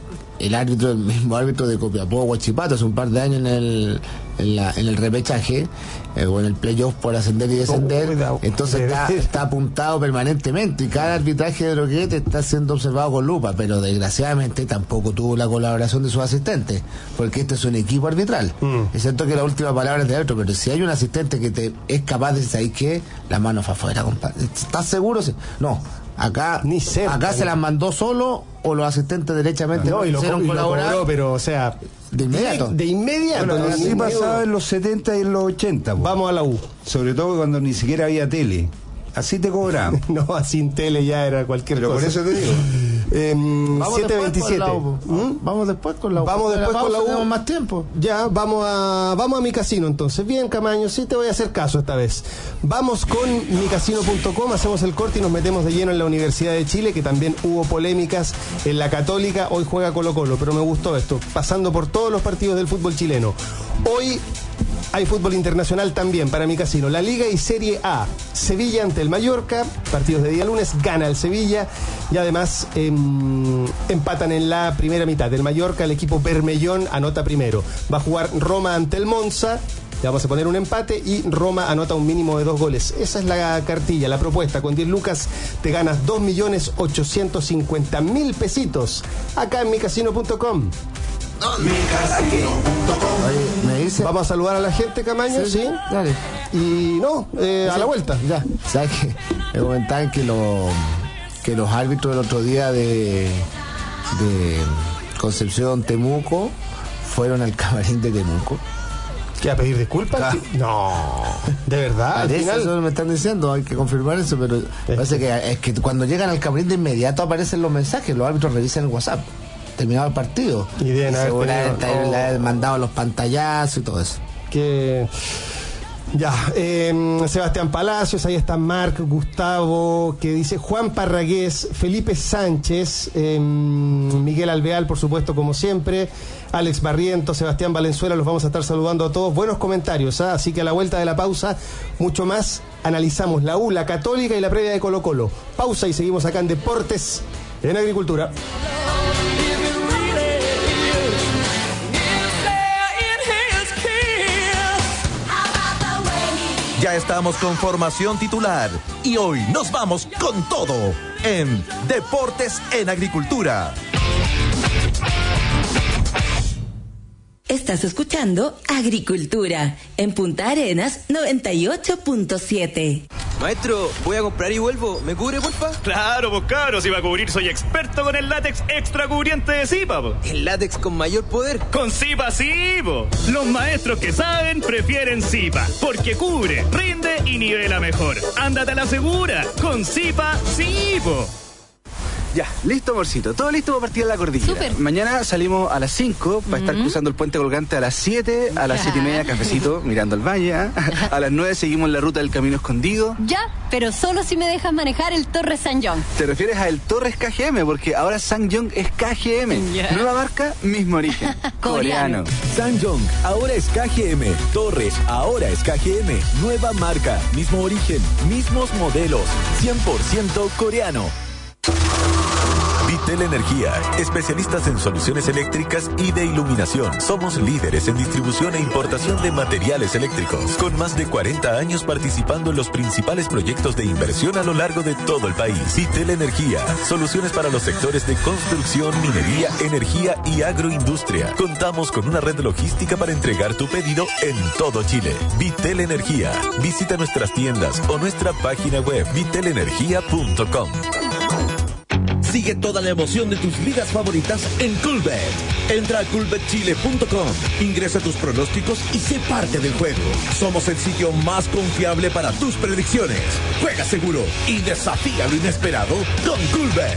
El árbitro, el mismo árbitro de Copiapó, Huachipato, hace un par de años en el en, la, en el repechaje eh, o en el playoff por ascender y descender, oh, entonces está, está apuntado permanentemente y cada arbitraje de Droguet está siendo observado con lupa, pero desgraciadamente tampoco tuvo la colaboración de sus asistentes, porque este es un equipo arbitral, mm. es cierto que la última palabra es de árbitro, pero si hay un asistente que te es capaz de decir que la mano fue afuera, compadre, ¿estás seguro? No. Acá, Ni cerca, acá se las mandó solo o los asistentes derechamente no, no y lo, hicieron y colaborar. Lo cobró, pero o sea, de inmediato. De, de inmediato. Bueno, de así inmediato. pasaba en los setenta y en los ochenta. Pues. Vamos a la U. Sobre todo cuando ni siquiera había tele. Así te cobraban. No, sin tele ya era cualquier pero cosa. Pero por eso te digo. Eh, siete veintisiete. ¿Mm? Vamos después con la U. Vamos después con la U. Tenemos más tiempo. Ya, vamos a vamos a mi casino entonces. Bien, Camaño, sí te voy a hacer caso esta vez. Vamos con mi casino punto com, hacemos el corte y nos metemos de lleno en la Universidad de Chile, que también hubo polémicas en la Católica. Hoy juega Colo-Colo, pero me gustó esto, pasando por todos los partidos del fútbol chileno. Hoy hay fútbol internacional también para mi casino. La Liga y Serie A. Sevilla ante el Mallorca. Partidos de día lunes. Gana el Sevilla. Y además eh, empatan en la primera mitad. El Mallorca, el equipo Bermellón, anota primero. Va a jugar Roma ante el Monza. Le vamos a poner un empate y Roma anota un mínimo de dos goles. Esa es la cartilla, la propuesta. Con diez lucas te ganas dos millones ochocientos cincuenta mil pesitos. Acá en mi casino punto com. Oye, me dice... Vamos a saludar a la gente, Camaño, sí. sí. Dale. Y no, eh, a la vuelta. Ya. ¿Sabes qué? Me comentaban que, lo, que los árbitros del otro día de, de Concepción Temuco fueron al camarín de Temuco. ¿Qué, a pedir disculpas? Ah. No, de verdad. Al final... Eso me están diciendo, hay que confirmar eso, pero es parece que es que cuando llegan al camarín de inmediato aparecen los mensajes, los árbitros revisan el WhatsApp. Terminado el partido y bien, seguramente haber, le haber mandado los pantallazos y todo eso. Que ya, eh, Sebastián Palacios, ahí está Marc, Gustavo, que dice Juan Parragués, Felipe Sánchez, eh, Miguel Alveal, por supuesto, como siempre, Alex Barriento, Sebastián Valenzuela, los vamos a estar saludando a todos. Buenos comentarios, ¿eh? Así que a la vuelta de la pausa, mucho más, analizamos la U, la Católica y la previa de Colo-Colo. Pausa y seguimos acá en Deportes en Agricultura. Ya estamos con formación titular y hoy nos vamos con todo en Deportes en Agricultura. Estás escuchando Agricultura en Punta Arenas noventa y ocho punto siete. Maestro, voy a comprar y vuelvo. ¿Me cubre, porfa? Claro, pues cabro, si va a cubrir soy experto con el látex extra cubriente de Zipa, po. ¿El látex con mayor poder? Con Zipa sí, po. Los maestros que saben prefieren Zipa, porque cubre, rinde y nivela mejor. Ándate a la segura, con Zipa sí, po. Ya, listo, amorcito. Todo listo para partir a la cordillera. Súper. Mañana salimos a las cinco para Ujú. estar cruzando el puente colgante a las siete, a las siete y media cafecito, mirando el valle. ¿eh? A las nueve seguimos la ruta del Camino Escondido. Ya, pero solo si me dejas manejar el Torres San John. Te refieres a el Torres K G M, porque ahora Sangyong es K G M. Ya. Nueva marca, mismo origen. Coreano. Sangyong, ahora es K G M. Torres, ahora es K G M. Nueva marca, mismo origen, mismos modelos. cien por ciento coreano. Vitel Energía, especialistas en soluciones eléctricas y de iluminación. Somos líderes en distribución e importación de materiales eléctricos, con más de cuarenta años participando en los principales proyectos de inversión a lo largo de todo el país. Vitel Energía, soluciones para los sectores de construcción, minería, energía y agroindustria. Contamos con una red logística para entregar tu pedido en todo Chile. Vitel Energía. Visita nuestras tiendas o nuestra página web vitel energía punto com. Sigue toda la emoción de tus ligas favoritas en Coolbet. Entra a coolbet chile punto com, ingresa tus pronósticos y sé parte del juego. Somos el sitio más confiable para tus predicciones. Juega seguro y desafía lo inesperado con Coolbet.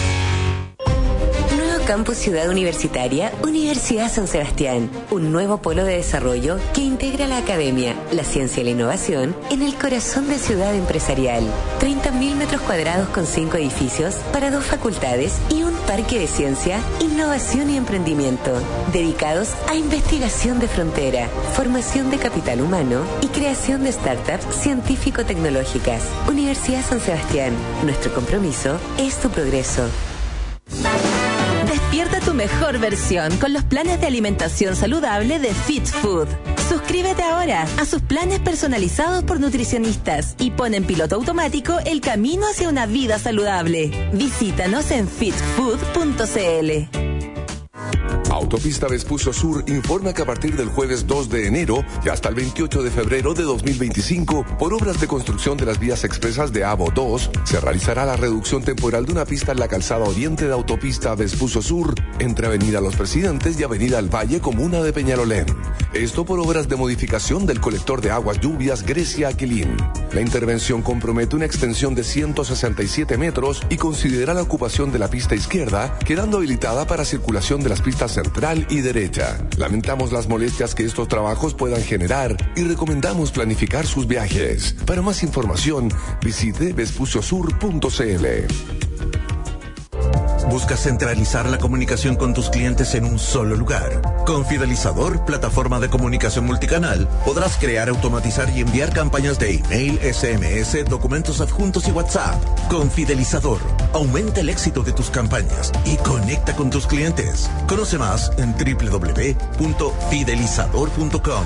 Campus Ciudad Universitaria, Universidad San Sebastián. Un nuevo polo de desarrollo que integra la academia, la ciencia y la innovación en el corazón de ciudad empresarial. treinta mil metros cuadrados con cinco edificios para dos facultades y un parque de ciencia, innovación y emprendimiento. Dedicados a investigación de frontera, formación de capital humano y creación de startups científico-tecnológicas. Universidad San Sebastián. Nuestro compromiso es tu progreso. Despierta tu mejor versión con los planes de alimentación saludable de Fit Food. Suscríbete ahora a sus planes personalizados por nutricionistas y pon en piloto automático el camino hacia una vida saludable. Visítanos en fit food punto c l. Autopista Vespucio Sur informa que a partir del jueves dos de enero y hasta el veintiocho de febrero de dos mil veinticinco, por obras de construcción de las vías expresas de A B O dos, se realizará la reducción temporal de una pista en la calzada oriente de Autopista Vespucio Sur, entre Avenida Los Presidentes y Avenida El Valle, comuna de Peñalolén. Esto por obras de modificación del colector de aguas lluvias Grecia-Aquilín. La intervención compromete una extensión de ciento sesenta y siete metros y considera la ocupación de la pista izquierda, quedando habilitada para circulación de las pistas central y derecha. Lamentamos las molestias que estos trabajos puedan generar y recomendamos planificar sus viajes. Para más información, visite vespucio sur punto c l. ¿Buscas centralizar la comunicación con tus clientes en un solo lugar? Con Fidelizador, plataforma de comunicación multicanal, podrás crear, automatizar y enviar campañas de email, S M S, documentos adjuntos y WhatsApp. Con Fidelizador, aumenta el éxito de tus campañas y conecta con tus clientes. Conoce más en doble u doble u doble u punto fidelizador punto com.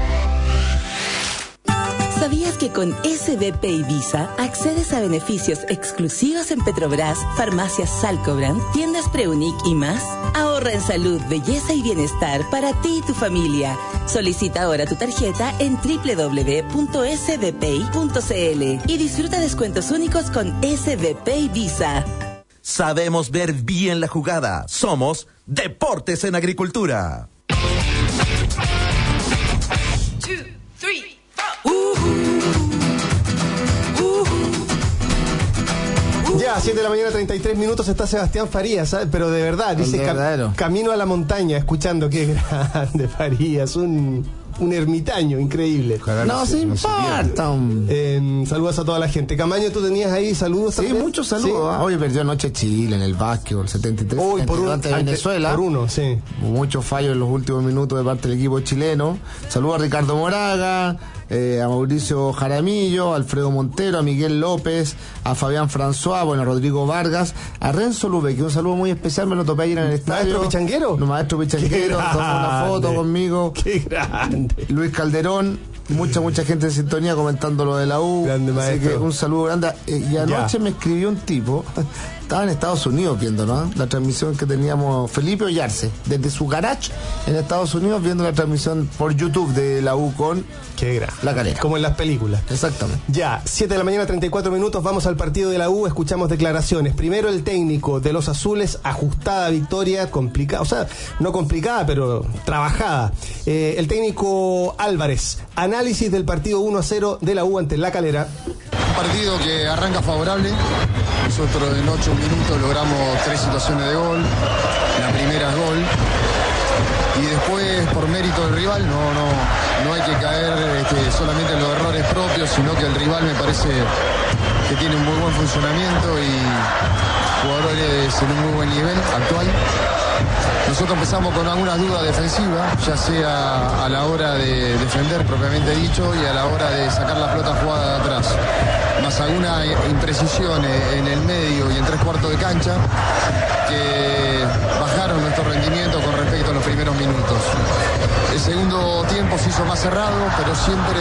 ¿Sabías que con S B P y Visa accedes a beneficios exclusivos en Petrobras, farmacias Salcobrand, tiendas Preunic y más? Ahorra en salud, belleza y bienestar para ti y tu familia. Solicita ahora tu tarjeta en doble u doble u doble u punto s b p i punto c l y disfruta descuentos únicos con S B P y Visa. Sabemos ver bien la jugada. Somos Deportes en Agricultura. Ya, siete de la mañana, treinta y tres minutos, está Sebastián Farías, ¿sabes? Pero de verdad, dice cam- Camino a la Montaña, escuchando, qué grande Farías, un, un ermitaño increíble. No se importa. Eh, saludos a toda la gente. Camaño, ¿tú tenías ahí saludos Sí, también? muchos saludos. ¿Sí? Hoy perdió anoche Chile en el básquetbol, setenta y tres. Uy, por un- ante ante- Venezuela. por uno, sí. Muchos fallos en los últimos minutos de parte del equipo chileno. Saludos a Ricardo Moraga, eh, a Mauricio Jaramillo, a Alfredo Montero, a Miguel López, a Fabián François, bueno, a Rodrigo Vargas, a Renzo Lube, que un saludo muy especial, me lo topé ayer en el estadio. ¿Maestro Pichanguero? No, maestro Pichanguero, Qué tomó una grande. foto conmigo. Qué grande. Luis Calderón, mucha, mucha gente en sintonía comentando lo de la U. Grande, Así maestro. que un saludo grande. Eh, y anoche Ya. me escribió un tipo, estaba en Estados Unidos viendo, ¿no? La transmisión que teníamos, Felipe Ollarse, desde su garage en Estados Unidos, viendo la transmisión por YouTube de la U con Qué grande. La Calera. Como en las películas. Exactamente. Ya, siete de la mañana, treinta y cuatro minutos, vamos al partido de la U, escuchamos declaraciones. Primero el técnico de los azules, ajustada victoria, complicada, o sea, no complicada, pero trabajada. Eh, el técnico Álvarez, análisis del partido uno a cero de la U ante La Calera. Un partido que arranca favorable, Nosotros en ocho minutos logramos tres situaciones de gol. La primera es gol. Y después, por mérito del rival, no, no, no hay que caer este, solamente en los errores propios, sino que el rival me parece que tiene un muy buen funcionamiento y jugadores en un muy buen nivel actual. Nosotros empezamos con algunas dudas defensivas, ya sea a la hora de defender propiamente dicho y a la hora de sacar la pelota jugada de atrás, más alguna imprecisión en el medio y en tres cuartos de cancha que bajaron nuestro rendimiento con respecto a los primeros minutos. El segundo tiempo se hizo más cerrado, pero siempre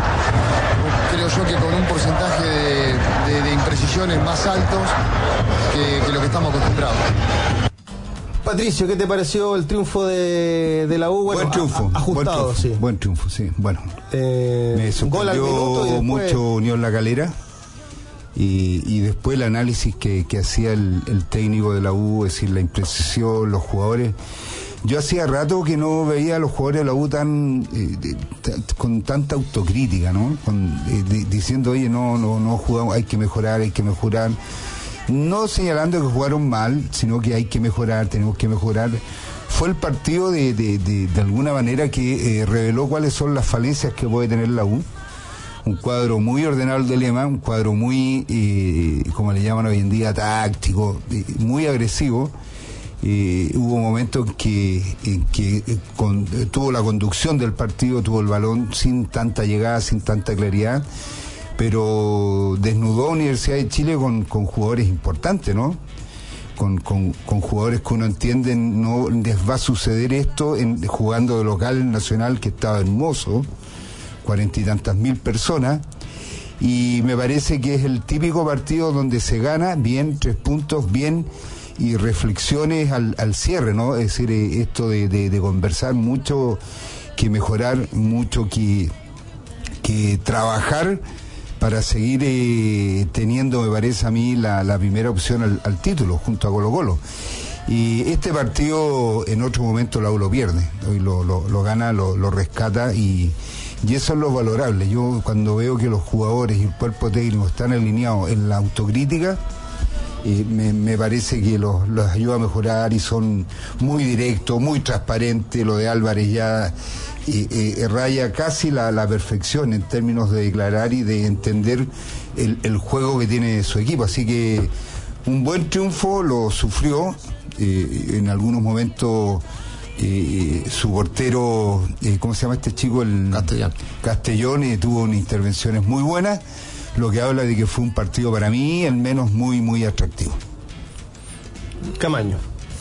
creo yo que con un porcentaje de, de, de imprecisiones más altos que, que lo que estamos acostumbrados. Patricio, ¿qué te pareció el triunfo de, de la U? Bueno, buen triunfo. A, ajustado, buen triunfo, sí. Buen triunfo, sí. Bueno, eh, me sorprendió después... mucho Unión La Calera y, y después el análisis que, que hacía el, el técnico de la U, es decir, la imprecisión, los jugadores. Yo hacía rato que no veía a los jugadores de la U tan eh, de, t- con tanta autocrítica, ¿no? Con, eh, de, diciendo, oye, no, no, no jugamos, hay que mejorar, hay que mejorar. No señalando que jugaron mal, sino que hay que mejorar, tenemos que mejorar. Fue el partido de, de, de, de alguna manera que eh, reveló cuáles son las falencias que puede tener la U. Un cuadro muy ordenado de Lema, un cuadro muy, eh, como le llaman hoy en día, táctico, eh, muy agresivo. Eh, hubo momentos en que, en que eh, con, eh, tuvo la conducción del partido, tuvo el balón sin tanta llegada, sin tanta claridad, pero desnudó a Universidad de Chile con, con jugadores importantes, ¿no? Con, con, con jugadores que uno entiende no les va a suceder esto en, jugando de local en Nacional, que estaba hermoso, cuarenta y tantas mil personas, y me parece que es el típico partido donde se gana bien, tres puntos, bien, y reflexiones al, al cierre, ¿no? Es decir, eh, esto de, de, de conversar mucho, que mejorar, mucho que, que trabajar para seguir eh, teniendo, me parece a mí, la, la primera opción al, al título, junto a Colo Colo. Y este partido en otro momento la U lo pierde, hoy lo, lo, lo gana, lo, lo rescata y, y eso es lo valorable. Yo cuando veo que los jugadores y el cuerpo técnico están alineados en la autocrítica, eh, me, me parece que los, los ayuda a mejorar y son muy directos, muy transparentes. Lo de Álvarez ya eh, eh, raya casi la, la perfección en términos de declarar y de entender el, el juego que tiene su equipo, así que un buen triunfo, lo sufrió eh, en algunos momentos. Eh, su portero, eh, ¿cómo se llama este chico? El Castellón. Castellón eh, tuvo unas intervenciones muy buenas, lo que habla de que fue un partido para mí, al menos muy, muy atractivo. Camaño.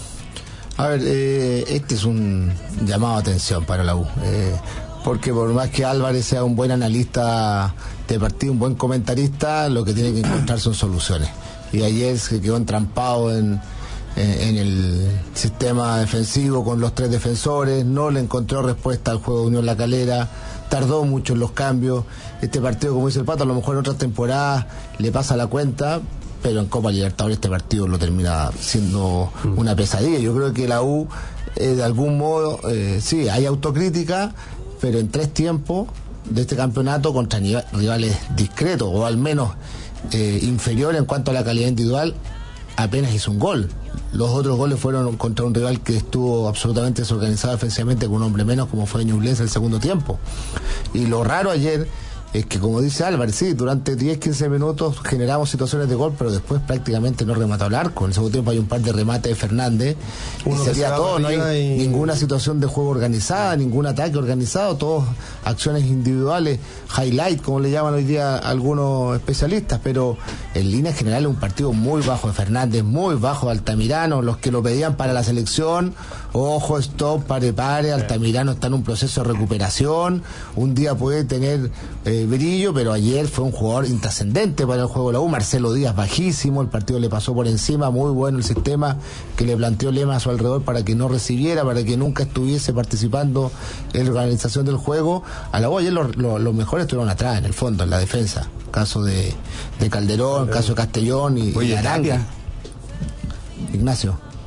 A ver, eh, este es un llamado a atención para la U, eh, porque por más que Álvarez sea un buen analista de partido, un buen comentarista, lo que tiene que encontrar son soluciones. Y ayer se quedó entrampado en... en el sistema defensivo con los tres defensores, no le encontró respuesta al juego de Unión La Calera, tardó mucho en los cambios. Este partido, como dice el Pato, a lo mejor en otras temporadas le pasa la cuenta, pero en Copa Libertadores este partido lo termina siendo una pesadilla. Yo creo que la U, eh, de algún modo, eh, sí, hay autocrítica, pero en tres tiempos de este campeonato contra rivales discretos, o al menos eh, inferiores en cuanto a la calidad individual, apenas hizo un gol. Los otros goles fueron contra un rival que estuvo absolutamente desorganizado defensivamente con un hombre menos, como fue Ñublense el segundo tiempo. Y lo raro ayer es que, como dice Álvarez, sí, durante diez a quince minutos generamos situaciones de gol, pero después prácticamente no remató al arco. En el segundo tiempo hay un par de remates de Fernández, Uno y sería todo, no hay y... ninguna situación de juego organizada, ningún ataque organizado, todos acciones individuales, highlight, como le llaman hoy día algunos especialistas, pero en línea general es un partido muy bajo de Fernández, muy bajo de Altamirano. Los que lo pedían para la selección, ojo, stop, pare, pare, Altamirano está en un proceso de recuperación, un día puede tener eh, brillo, pero ayer fue un jugador intrascendente para el juego de la U. Marcelo Díaz bajísimo, el partido le pasó por encima, muy bueno el sistema que le planteó Lema a su alrededor para que no recibiera, para que nunca estuviese participando en la organización del juego. A la U ayer los lo, lo mejores estuvieron atrás, en el fondo, en la defensa, caso de, de Calderón, caso de Castellón y, y Aranga. Ignacio.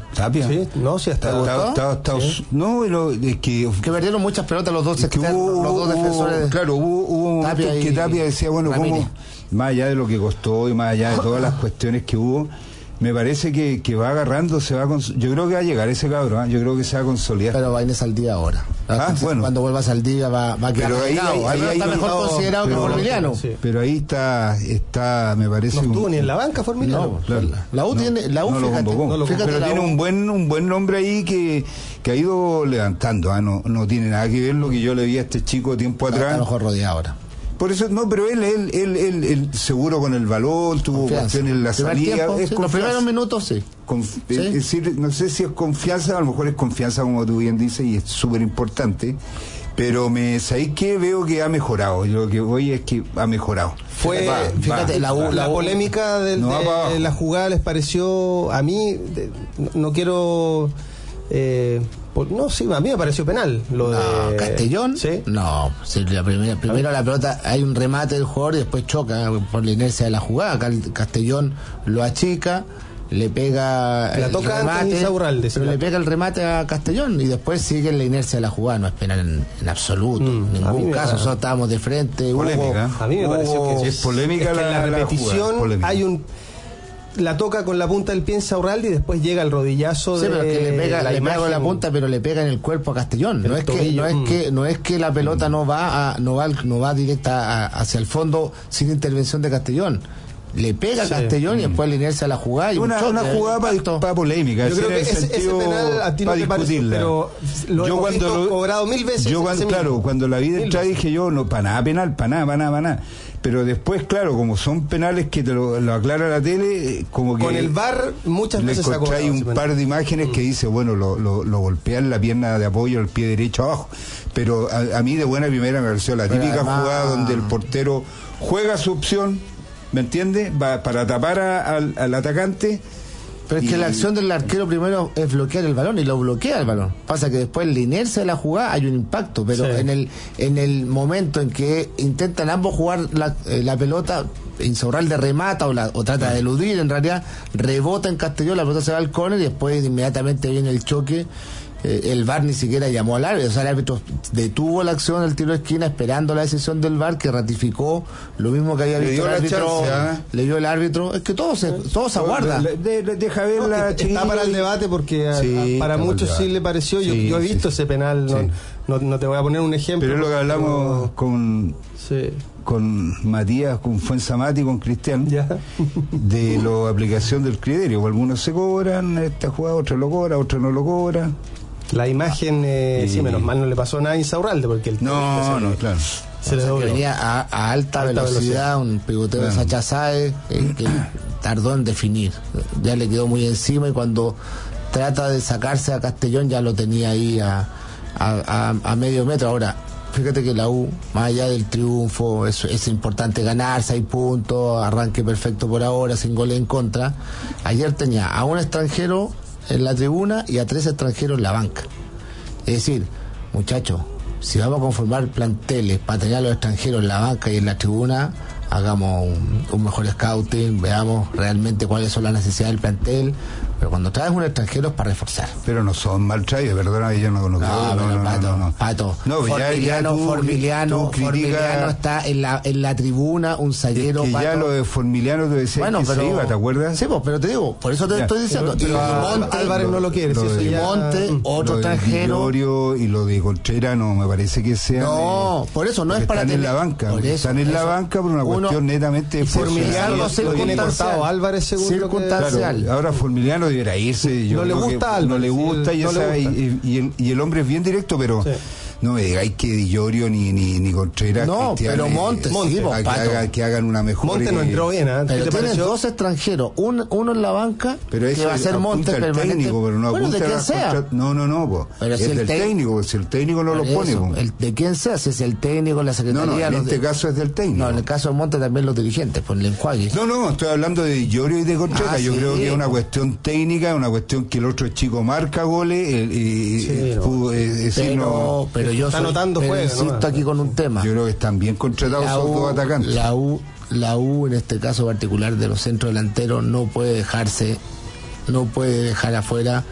Tapia. Sí, no, sí, hasta Está- está- está- Sí. No, lo- es que Que perdieron muchas pelotas los dos que externos, hubo- los dos hubo- defensores. claro, hubo, hubo momentos Tapia y que Tapia decía, bueno, Ramírez. cómo, más allá de lo que costó y más allá de todas las cuestiones que hubo, me parece que, que va agarrando, se va a cons- yo creo que va a llegar ese cabrón, ¿eh? Yo creo que se va a consolidar. Pero va a ir Saldivia ahora. Ah, Entonces, bueno. Cuando vuelva Saldivia va, va a quedar Pero ahí, relegado. ahí, ahí Ahí hay está un- mejor no, considerado pero- que Formiliano. Sí. Pero ahí está, está, me parece. No estuvo un- ni en la banca Formiliano. No, Claro. La U No, tiene, la U no lo fíjate, convocó. no lo fíjate pero la tiene U- un buen un buen nombre ahí que, que ha ido levantando, ¿ah? no, no tiene nada que ver lo que yo le vi a este chico tiempo está atrás. mejor rodeado ahora. Por eso, no, pero él, él, él, él, él seguro con el valor, tuvo Confianza. cuestiones en la Primer salida. tiempo, es sí, los confianza. primeros minutos sí. Conf- Sí. Es decir, no sé si es confianza, a lo mejor es confianza como tú bien dices y es súper importante, pero me sabéis que veo que ha mejorado. Yo lo que voy es que ha mejorado. Fue, Va, fíjate, va, la, va. la polémica del- No va para de abajo. la jugada les pareció, a mí, de- no, no quiero, eh, por- no, sí, a mí me pareció penal. Lo No, de Castellón, ¿Sí? no, si la primera, primero la pelota, hay un remate del jugador y después choca por la inercia de la jugada. Cal- Castellón lo achica, le pega La el toca antes remate, Insaurralde, sí, pero la le pega el remate a Castellón y después sigue la inercia de la jugada. No es penal en, en absoluto, Mm, en a mí ningún me- caso. Nosotros estábamos de frente. Polémica. Hubo- A mí me hubo- pareció que es polémica es que la- en la la repetición jugada, polémica. hay un la toca con la punta del pie en Saurralde y después llega el rodillazo Sí, de pero es que le pega, la le pega con la imagen. punta, pero le pega en el cuerpo a Castellón. No El es que, tobillo, no es mm. que, no es que la pelota no va a, no va, no va directa a- hacia el fondo sin intervención de Castellón. Le pega Sí. a Castellón y después la inercia de la jugada y un Una, choque, una jugada un para, impacto. para polémica. Yo creo que en el ese, ese sentido penal a ti no para te pareció, discutirla. pero lo Yo hemos cuando visto lo- cobrado mil veces. Yo cuando, ese claro, mismo. cuando la vi de Mil entrada veces. dije yo, no, para nada penal, para nada, para nada, para nada. Pero después, claro, como son penales que te lo, lo aclara la tele, eh, como que... Con el V A R muchas le veces se ha cobrado encontráis ese un penal. par de imágenes que dice, bueno, lo, lo, lo golpean la pierna de apoyo, el pie derecho abajo. Pero a, a mí de buena primera me pareció la Pero típica además- jugada donde el portero juega su opción, ¿me entiendes? Va para tapar a- al, al atacante. Pero es que Y- la acción del arquero primero es bloquear el balón y lo bloquea el balón. Pasa que después en la inercia de la jugada hay un impacto, pero Sí. en el en el momento en que intentan ambos jugar la, eh, la pelota, Insaurralde remata o, la, o trata de eludir, en realidad rebota en Castellón, la pelota se va al córner y después inmediatamente viene el choque. Eh, el V A R ni siquiera llamó al árbitro, o sea, el árbitro detuvo la acción del tiro de esquina esperando la decisión del V A R que ratificó lo mismo que había Le visto dio el la árbitro, chance, ¿ah? le dio el árbitro, es que todo se, todo se aguarda. Le- de- de- deja ver No, la está chiquitita para el y- debate porque a- Sí, a- para está muchos para el sí debate. le pareció. Yo, Sí, yo he sí, visto sí. ese penal. No, Sí. no, no te voy a poner un ejemplo. Pero es lo que hablamos pero- con, Sí. con Matías, con Fuenzamati, con Cristian, Ya. de la aplicación del criterio. Algunos se cobran esta jugada, otros lo cobran, otros no lo cobran. La imagen, eh, Sí. sí, menos mal no le pasó nada a Insaurralde porque el No, se no, le- claro. se le O sea, que dobló. venía a, a alta, Alta velocidad, velocidad. un pivoteo de Claro. Sacha Sáez eh, que tardó en definir. Ya le quedó muy encima y cuando trata de sacarse a Castellón ya lo tenía ahí a, a, a- a medio metro. Ahora, fíjate que la U, más allá del triunfo, es, es importante ganar, seis puntos, arranque perfecto por ahora, sin goles en contra. Ayer tenía a un extranjero en la tribuna y a tres extranjeros en la banca. Es decir, muchachos, si vamos a conformar planteles para tener a los extranjeros en la banca y en la tribuna, hagamos un, un mejor scouting, veamos realmente cuáles son las necesidades del plantel, pero cuando traes un extranjero es para reforzar. Pero no son mal traídos, perdona, yo no conozco. No, pero Pato, Pato, No, pues ya- ya Formiliano, tú- Formiliano, tú criticas- Formiliano está en la, en la tribuna, un zaguero, que ya Pato. lo de Formiliano te decía Bueno, que pero, se iba, ¿te acuerdas? Sí, pues, pero te digo, por eso te Ya. estoy diciendo. Pero- y pero Monte, Álvarez no lo quiere, lo si eso de- ya- Monte, otro Lo de extranjero. Villorio y lo de Contreras no me parece que sea. No, por eso no es para están en tener- la banca, por eso, están en la eso. banca por una Uno- cuestión netamente y Formiliano funcional. se Lo tiene circunstancial. cortado Álvarez según lo que- Circunstancial. Claro, ahora Formiliano deberá irse. Yo No le creo que gusta Álvarez, no le sí, gusta, y, no le esa- y- gusta. y- y el, y el hombre es bien directo, pero Sí. no me digáis que Villorio ni, ni, ni Contreras. No, Cristian, pero eh, Montes, Montes, sí, a que, Pato. haga- que hagan una mejor. Monte no eh, entró bien, ¿eh? ¿Qué Pero te tienes pareció? dos extranjeros, un, uno en la banca, Pero que eso va a ser apunta Montes al permanente. técnico, pero no bueno, de apunta a quien las sea. contra- No, no, no, po. Pero es si el del tec- técnico, si el técnico no lo Por pone. eso, po. el- de quién sea, si es el técnico, la No, secretaría. no, en los este de- caso es del técnico. No, en el caso de Montes también los dirigentes, por el enjuague. No, no, estoy hablando de Villorio y de Contreras. Ah, Yo sí, creo que es una po. cuestión técnica, una cuestión que el otro chico marca goles el- y, Sí, y- no. pu- es decir, Pero, no- pero yo Está soy- anotando pero juega, insisto ¿no? aquí con un tema. yo creo que están bien contratados La esos U, dos atacantes. la U, la U en este caso particular de los centros delanteros no puede dejarse, no puede dejar afuera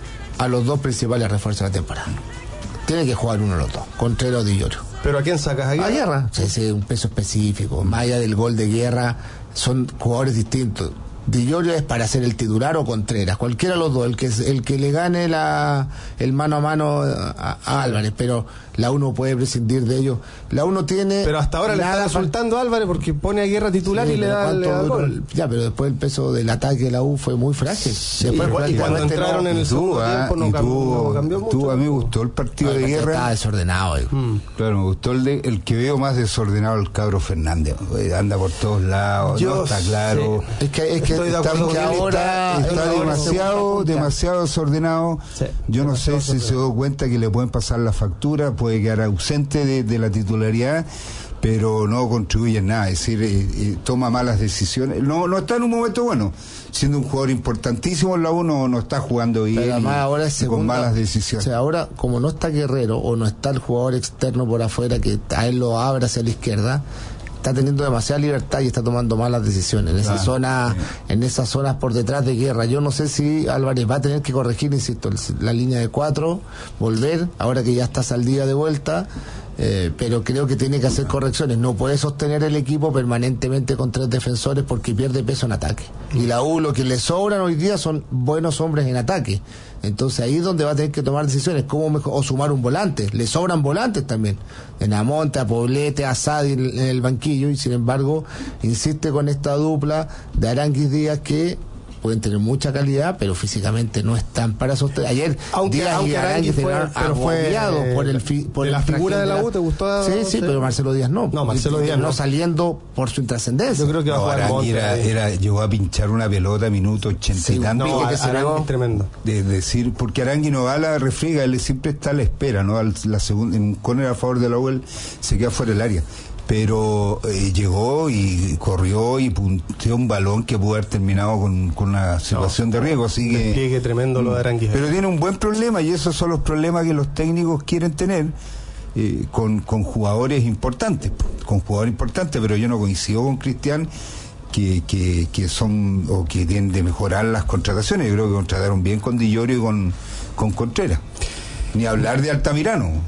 a los dos principales refuerzos de la temporada. Tiene que jugar uno de los dos, Contreras o Di Llorio. ¿Pero a quién sacas? ¿A Guerra? A Guerra. Sí, sí, un peso específico. Más allá del gol de Guerra, son jugadores distintos. Di Llorio es para ser el titular o Contreras, cualquiera de los dos, el que el que le gane la el mano a mano a, a Álvarez, pero la U no puede prescindir de ellos. La U no tiene. Pero hasta ahora le está resultando a Álvarez porque pone a Guerra titular sí, y le da, le da gol. Ya, pero después el peso del ataque de la U fue muy frágil. Sí, después, y, frágil. y cuando este entraron no, en el segundo tuvo, tiempo no, cambió, tuvo, no cambió mucho. Tuvo, a mí me gustó el partido no, de Guerra. Estaba desordenado. Mm. Claro, me gustó el, de, el que veo más desordenado, el cabro Fernández. Anda por todos lados, Yo, no está claro. Sí. Es que, es que está, que ahora está, está demasiado, demasiado desordenado. Sí, Yo no sé si se dio cuenta que le pueden pasar la factura, puede quedar ausente De, de la titularidad, pero no contribuye en nada, es decir, eh, eh, toma malas decisiones, no no está en un momento bueno, siendo un jugador importantísimo en la U no, no está jugando bien pero además ahora es segunda, con malas decisiones. O sea, ahora como no está Guerrero o no está el jugador externo por afuera que a él lo abra hacia la izquierda, está teniendo demasiada libertad y está tomando malas decisiones en esa claro, zona, sí. en esas zonas por detrás de Guerra. Yo no sé si Álvarez va a tener que corregir, insisto, la línea de cuatro, volver, ahora que ya está Saldía de vuelta, eh, pero creo que tiene que hacer correcciones. No puede sostener el equipo permanentemente con tres defensores porque pierde peso en ataque. Y la U lo que le sobran hoy día son buenos hombres en ataque. Entonces ahí es donde va a tener que tomar decisiones, cómo mejor, o sumar un volante, le sobran volantes también, en Amonte, a Poblete, a Sadi en, en el banquillo, y sin embargo insiste con esta dupla de Aranguis Díaz que pueden tener mucha calidad, pero físicamente no están para sostener. Ayer aunque, Díaz aunque y Aranguis fue, pero fue eh, por el fi, por la el figura de la U, ¿te gustó? Sí, sí, sí, pero Marcelo Díaz no. No, Marcelo Díaz no, no saliendo por su intrascendencia. Yo creo que va no, a jugar Aranguis era, era, llegó a pinchar una pelota a minuto ochenta sí, y tanto. No, que Aranguis tremendo. De decir, porque Aranguis no va a la refriega, él siempre está a la espera, ¿no? Al, la segunda, en un córner a favor de la U, él se queda fuera del área. Pero eh, llegó y corrió y punteó un balón que pudo haber terminado con, con una situación no, de riesgo, así que despliegue tremendo lo de Aranguis. Pero tiene un buen problema y esos son los problemas que los técnicos quieren tener eh, con, con jugadores importantes, con jugadores importantes, pero yo no coincido con Cristian que, que, que son o que tienen de mejorar las contrataciones. Yo creo que contrataron bien con Di Llorio y con, con Contreras. Ni hablar de Altamirano.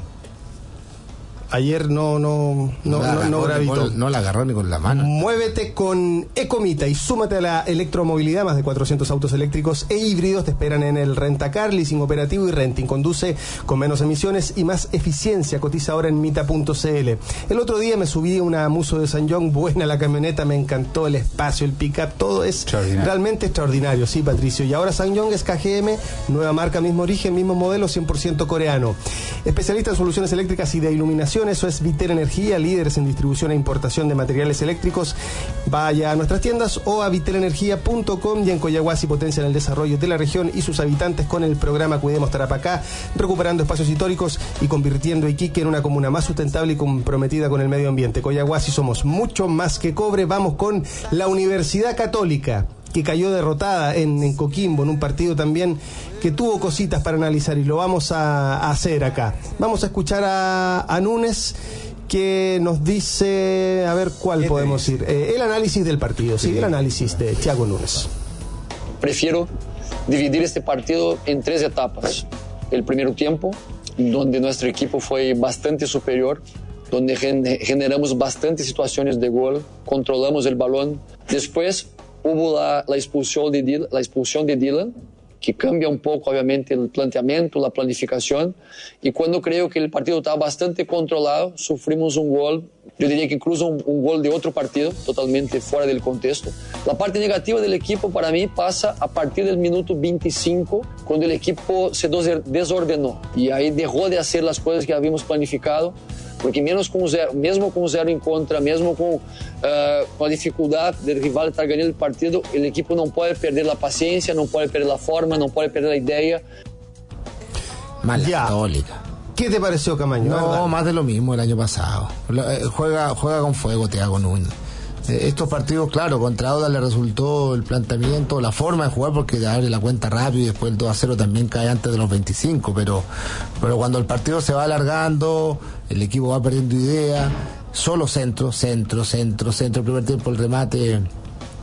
Ayer no no no, no, no, no gravitó. No la agarró ni con la mano. Muévete con Ecomita y súmate a la electromovilidad. Más de cuatrocientos autos eléctricos e híbridos te esperan en el Rentacar, leasing operativo y renting. Conduce con menos emisiones y más eficiencia. Cotiza ahora en mita punto c l. El otro día me subí a una Muso de San John, buena la camioneta, me encantó el espacio, el pick-up, todo es realmente extraordinario, sí, Patricio. Y ahora San John es K G M, nueva marca, mismo origen, mismo modelo, cien por ciento coreano. Especialista en soluciones eléctricas y de iluminación. Eso es Vitel Energía, líderes en distribución e importación de materiales eléctricos. Vaya a nuestras tiendas o a vitel energía punto com. Y en Coyahuasi potencian el desarrollo de la región y sus habitantes con el programa Cuidemos Tarapacá, recuperando espacios históricos y convirtiendo a Iquique en una comuna más sustentable y comprometida con el medio ambiente. Coyahuasi somos mucho más que cobre. Vamos con la Universidad Católica, que cayó derrotada en, en Coquimbo, en un partido también que tuvo cositas para analizar y lo vamos a, a hacer acá. Vamos a escuchar a, a Núñez, que nos dice, a ver cuál podemos ir. Eh, el análisis del partido, sí, el análisis de Thiago Núñez. Prefiero dividir este partido en tres etapas. El primer tiempo, donde nuestro equipo fue bastante superior, donde generamos bastantes situaciones de gol, controlamos el balón. Después hubo la, la, expulsión de Dylan, la expulsión de Dylan, que cambia un poco, obviamente, el planteamiento, la planificación. Y cuando creo que el partido estaba bastante controlado, sufrimos un gol, yo diría que incluso un, un gol de otro partido, totalmente fuera del contexto. La parte negativa del equipo para mí pasa a partir del minuto veinticinco, cuando el equipo se desordenó y ahí dejó de hacer las cosas que habíamos planificado. Porque menos com zero, mesmo com zero em contra, mesmo com, uh, com a dificuldade do rival estar ganhando o partido, o equipo não pode perder a paciência, não pode perder a forma, não pode perder a ideia. Mala Católica. ¿Qué te pareció, Camaño? No, ¿verdad? Más de lo mismo el año pasado. Juega, juega con fuego Thiago Núñez. Estos partidos, claro, contra Audax le resultó el planteamiento, la forma de jugar, porque abre la cuenta rápido y después el dos a cero también cae antes de los veinticinco, pero, pero cuando el partido se va alargando, el equipo va perdiendo idea, solo centro, centro, centro, centro, el primer tiempo el remate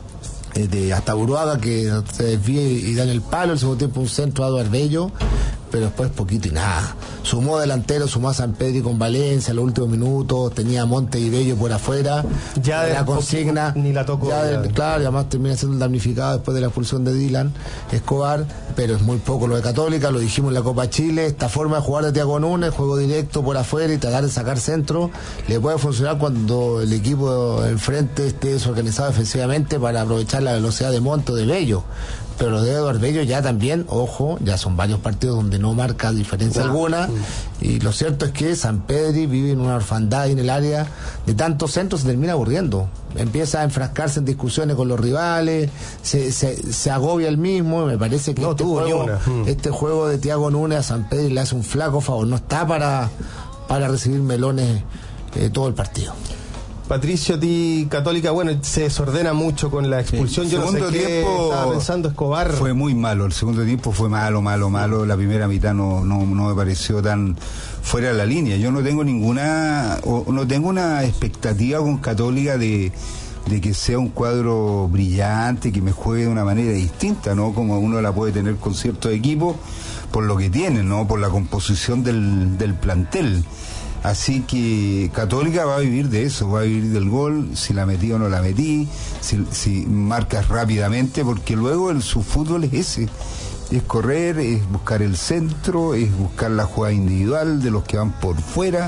eh, de hasta Uruaga que se desvía y da en el palo. El segundo tiempo un centro a Eduardo Bello, pero después poquito y nada. Sumó delantero, sumó a San Pedro con Valencia en los últimos minutos, tenía a Monte y Bello por afuera, ya de la consigna, ni la tocó. Ya de, ya. Claro, y además termina siendo el damnificado después de la expulsión de Dylan Escobar, pero es muy poco lo de Católica, lo dijimos en la Copa Chile, esta forma de jugar de Thiago Núñez, juego directo por afuera y tratar de sacar centro, le puede funcionar cuando el equipo enfrente esté desorganizado defensivamente para aprovechar la velocidad de Monte o de Bello. Pero lo de Eduardo Bello ya también, ojo, ya son varios partidos donde no marca diferencia wow. alguna, y lo cierto es que San Pedri vive en una orfandad y en el área de tantos centros se termina aburriendo, empieza a enfrascarse en discusiones con los rivales, se, se, se agobia el mismo, me parece que no, este, juego, este juego de Thiago Núñez a San Pedri le hace un flaco favor, no está para, para recibir melones eh, todo el partido. Patricio, ti Católica, bueno, se desordena mucho con la expulsión. Sí. Yo segundo no sé qué tiempo estaba pensando Escobar. Fue muy malo, el segundo tiempo fue malo, malo, malo. La primera mitad no, no, no me pareció tan fuera de la línea. Yo no tengo ninguna, o, no tengo una expectativa con Católica de, de que sea un cuadro brillante, que me juegue de una manera distinta, ¿no? Como uno la puede tener con ciertos equipos, por lo que tienen, ¿no? Por la composición del, del plantel. Así que Católica va a vivir de eso, va a vivir del gol, si la metí o no la metí, si, si marcas rápidamente, porque luego el, su fútbol es ese, es correr, es buscar el centro, es buscar la jugada individual de los que van por fuera.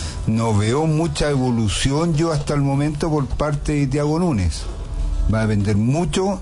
No veo mucha evolución yo hasta el momento por parte de Thiago Núñez. Va a depender mucho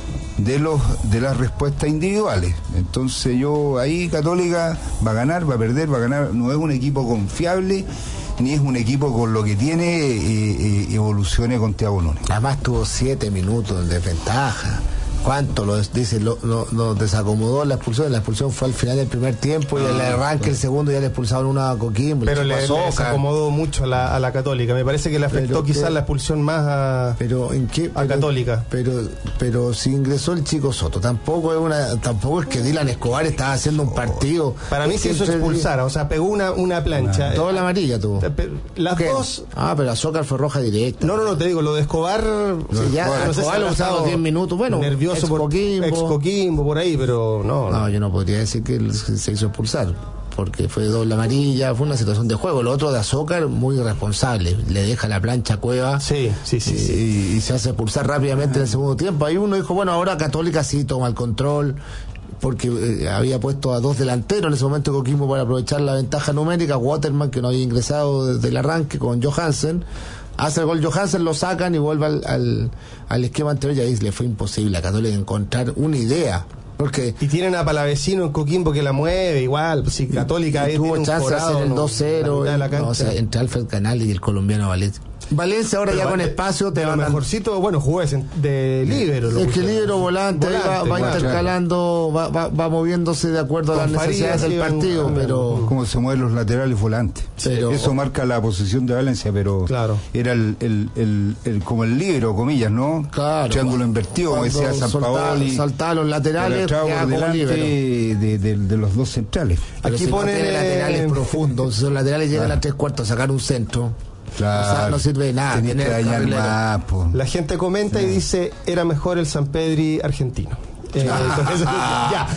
de los de las respuestas individuales. Entonces yo ahí Católica va a ganar, va a perder, va a ganar. No es un equipo confiable, ni es un equipo con lo que tiene eh, eh, evoluciones con Thiago Núñez. Además tuvo siete minutos en desventaja. ¿Cuánto lo dice? Lo, lo, lo desacomodó la expulsión. La expulsión fue al final del primer tiempo y el arranque el segundo ya le expulsaron una a Coquimbo. Pero le, le desacomodó mucho a la, a la Católica. Me parece que le afectó quizás la expulsión más a, pero ¿en qué? a pero, Católica. Pero pero si ingresó el chico Soto, tampoco es una tampoco es que Dylan Escobar estaba haciendo un partido. Para mí se hizo expulsar, o sea, pegó una, una plancha. Toda la amarilla tuvo. Las ¿Qué? dos. Ah, pero Azócar fue roja directa. No, no, no, te digo, lo de Escobar. Sí, ya, no sé Escobar si lo usaba diez minutos. Bueno, nervioso ex por Coquimbo. Ex Coquimbo, por ahí, pero no, no. No, yo no podría decir que se hizo expulsar, porque fue doble amarilla, fue una situación de juego. Lo otro de Azócar, muy irresponsable, le deja la plancha a Cueva. Sí, sí, sí. Y, sí. y, y se hace expulsar rápidamente en el segundo tiempo. Ahí uno dijo, bueno, ahora Católica sí toma el control, porque eh, había puesto a dos delanteros en ese momento Coquimbo para aprovechar la ventaja numérica. Waterman, que no había ingresado desde el arranque, con Johansen. Hace el gol Johansen, lo sacan y vuelve al, al, al esquema anterior, y ahí le fue imposible a Católica encontrar una idea. Porque y tienen a Palavecino en Coquimbo que la mueve igual, pues si Católica y, y tuvo chance de hacer el dos cero, no, no, o sea, entre Alfred Canales y el colombiano Valencia. Valencia ahora pero ya con espacio te va a mejorcito, bueno, jugó de líbero. Es que líbero volante, volante va, va claro, intercalando, va, va, va moviéndose de acuerdo con a las necesidades del partido, pero como se mueven los laterales volantes. Pero, eso marca la posición de Valencia, pero claro. era el, el, el, el como el líbero, comillas, ¿no? Claro. Triángulo invertido, como decía San Paoli. Saltaba los laterales, por delante de, de, de los dos centrales. Pero aquí si pone no tiene laterales profundos, si los laterales llegan claro. a tres cuartos a sacar un centro. Claro. O sea, no sirve de nada. Que más, la gente comenta yeah. y dice, era mejor el San Pedri argentino. Eh, entonces, ya.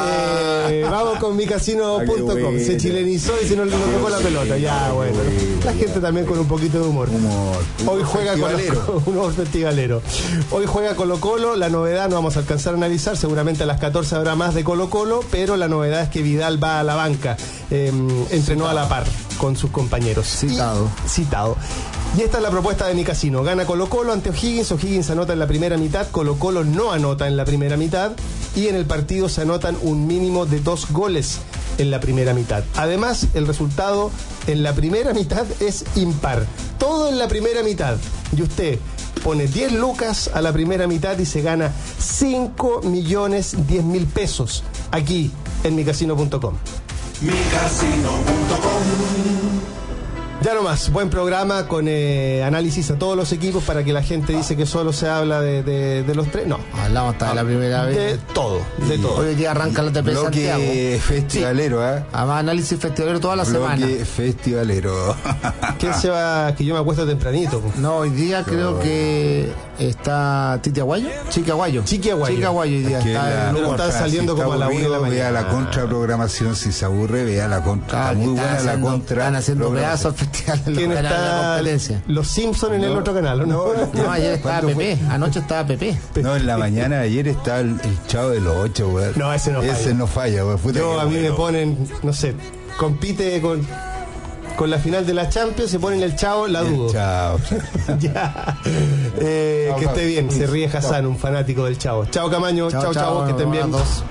Eh, vamos con mi casino punto com. Ah, bueno. Se chilenizó y se nos, nos tocó la pelota. Ya, bueno. La gente también con un poquito de humor. humor. Hoy juega Colo Colo, un humor festivalero. Hoy juega Colo Colo. La novedad no vamos a alcanzar a analizar. Seguramente a las catorce habrá más de Colo Colo. Pero la novedad es que Vidal va a la banca. Eh, entrenó a la par con sus compañeros. Citado. Y, citado. Y esta es la propuesta de mi casino. Gana Colo Colo ante O'Higgins. O'Higgins anota en la primera mitad. Colo Colo no anota en la primera mitad. Y en el partido se anotan un mínimo de dos goles en la primera mitad. Además, el resultado en la primera mitad es impar. Todo en la primera mitad. Y usted pone diez lucas a la primera mitad y se gana cinco millones diez mil pesos aquí en mi casino punto com. mi casino punto com. Ya nomás, buen programa con eh, análisis a todos los equipos para que la gente dice que solo se habla de, de, de los tres. No. Hablamos hasta de la primera vez. De todo, de todo. Hoy día arranca la T P Santiago. Bloque festivalero, ¿eh? Además, análisis festivalero toda la Bloque semana. Bloque festivalero. ¿Quién se va? Que yo me acuesto tempranito. No, hoy día creo que está Titi Aguayo, Chiqui Aguayo. Chiqui Aguayo. Chiqui Aguayo hoy día Es que está la- en- Luego está otra, saliendo si como a la una de la aburrido, Vea mañana. la contraprogramación, si se aburre, vea la contra. Ah, Está muy que buena están la haciendo- contra. Están haciendo programación. pedazos al festival en ¿Quién la, en la está? competencia. Los Simpsons en el otro canal, ¿o ¿no? No, ayer estaba ¿Cuándo Pepe, anoche estaba Pepe. No, en la mañana de ayer está el, el Chavo de los Ocho, weón. No, ese no falla. Ese no falla, weón. Puta Yo que a mí me bueno. ponen, no sé, compite con con la final de la Champions, se ponen el Chavo, la dudo. Chao. Ya. Eh, Chao, que esté chao. bien, se ríe Chao. Hassan, un fanático del Chavo. Chao Camaño, chao, chao, chao, que estén bien. abrazos.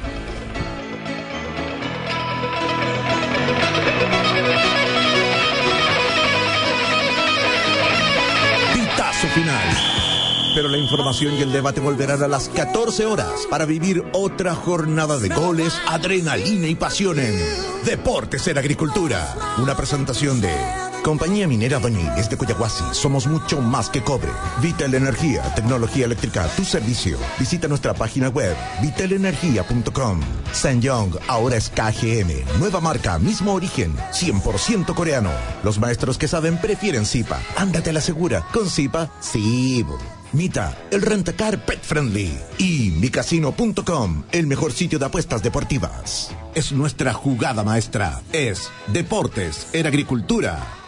Pitazo final. Pero la información y el debate volverán a las catorce horas para vivir otra jornada de goles, adrenalina y pasión en Deportes en Agricultura. Una presentación de Compañía Minera Doña Inés de Coyahuasi. Somos mucho más que cobre. Vital Energía, tecnología eléctrica a tu servicio. Visita nuestra página web vital energía punto com. Sanyong ahora es K G M. Nueva marca, mismo origen, cien por ciento coreano. Los maestros que saben prefieren Zipa. Ándate a la segura. Con Zipa, sí. Mita, el rentacar pet friendly. Y mi casino punto com, el mejor sitio de apuestas deportivas. Es nuestra jugada maestra. Es Deportes en Agricultura.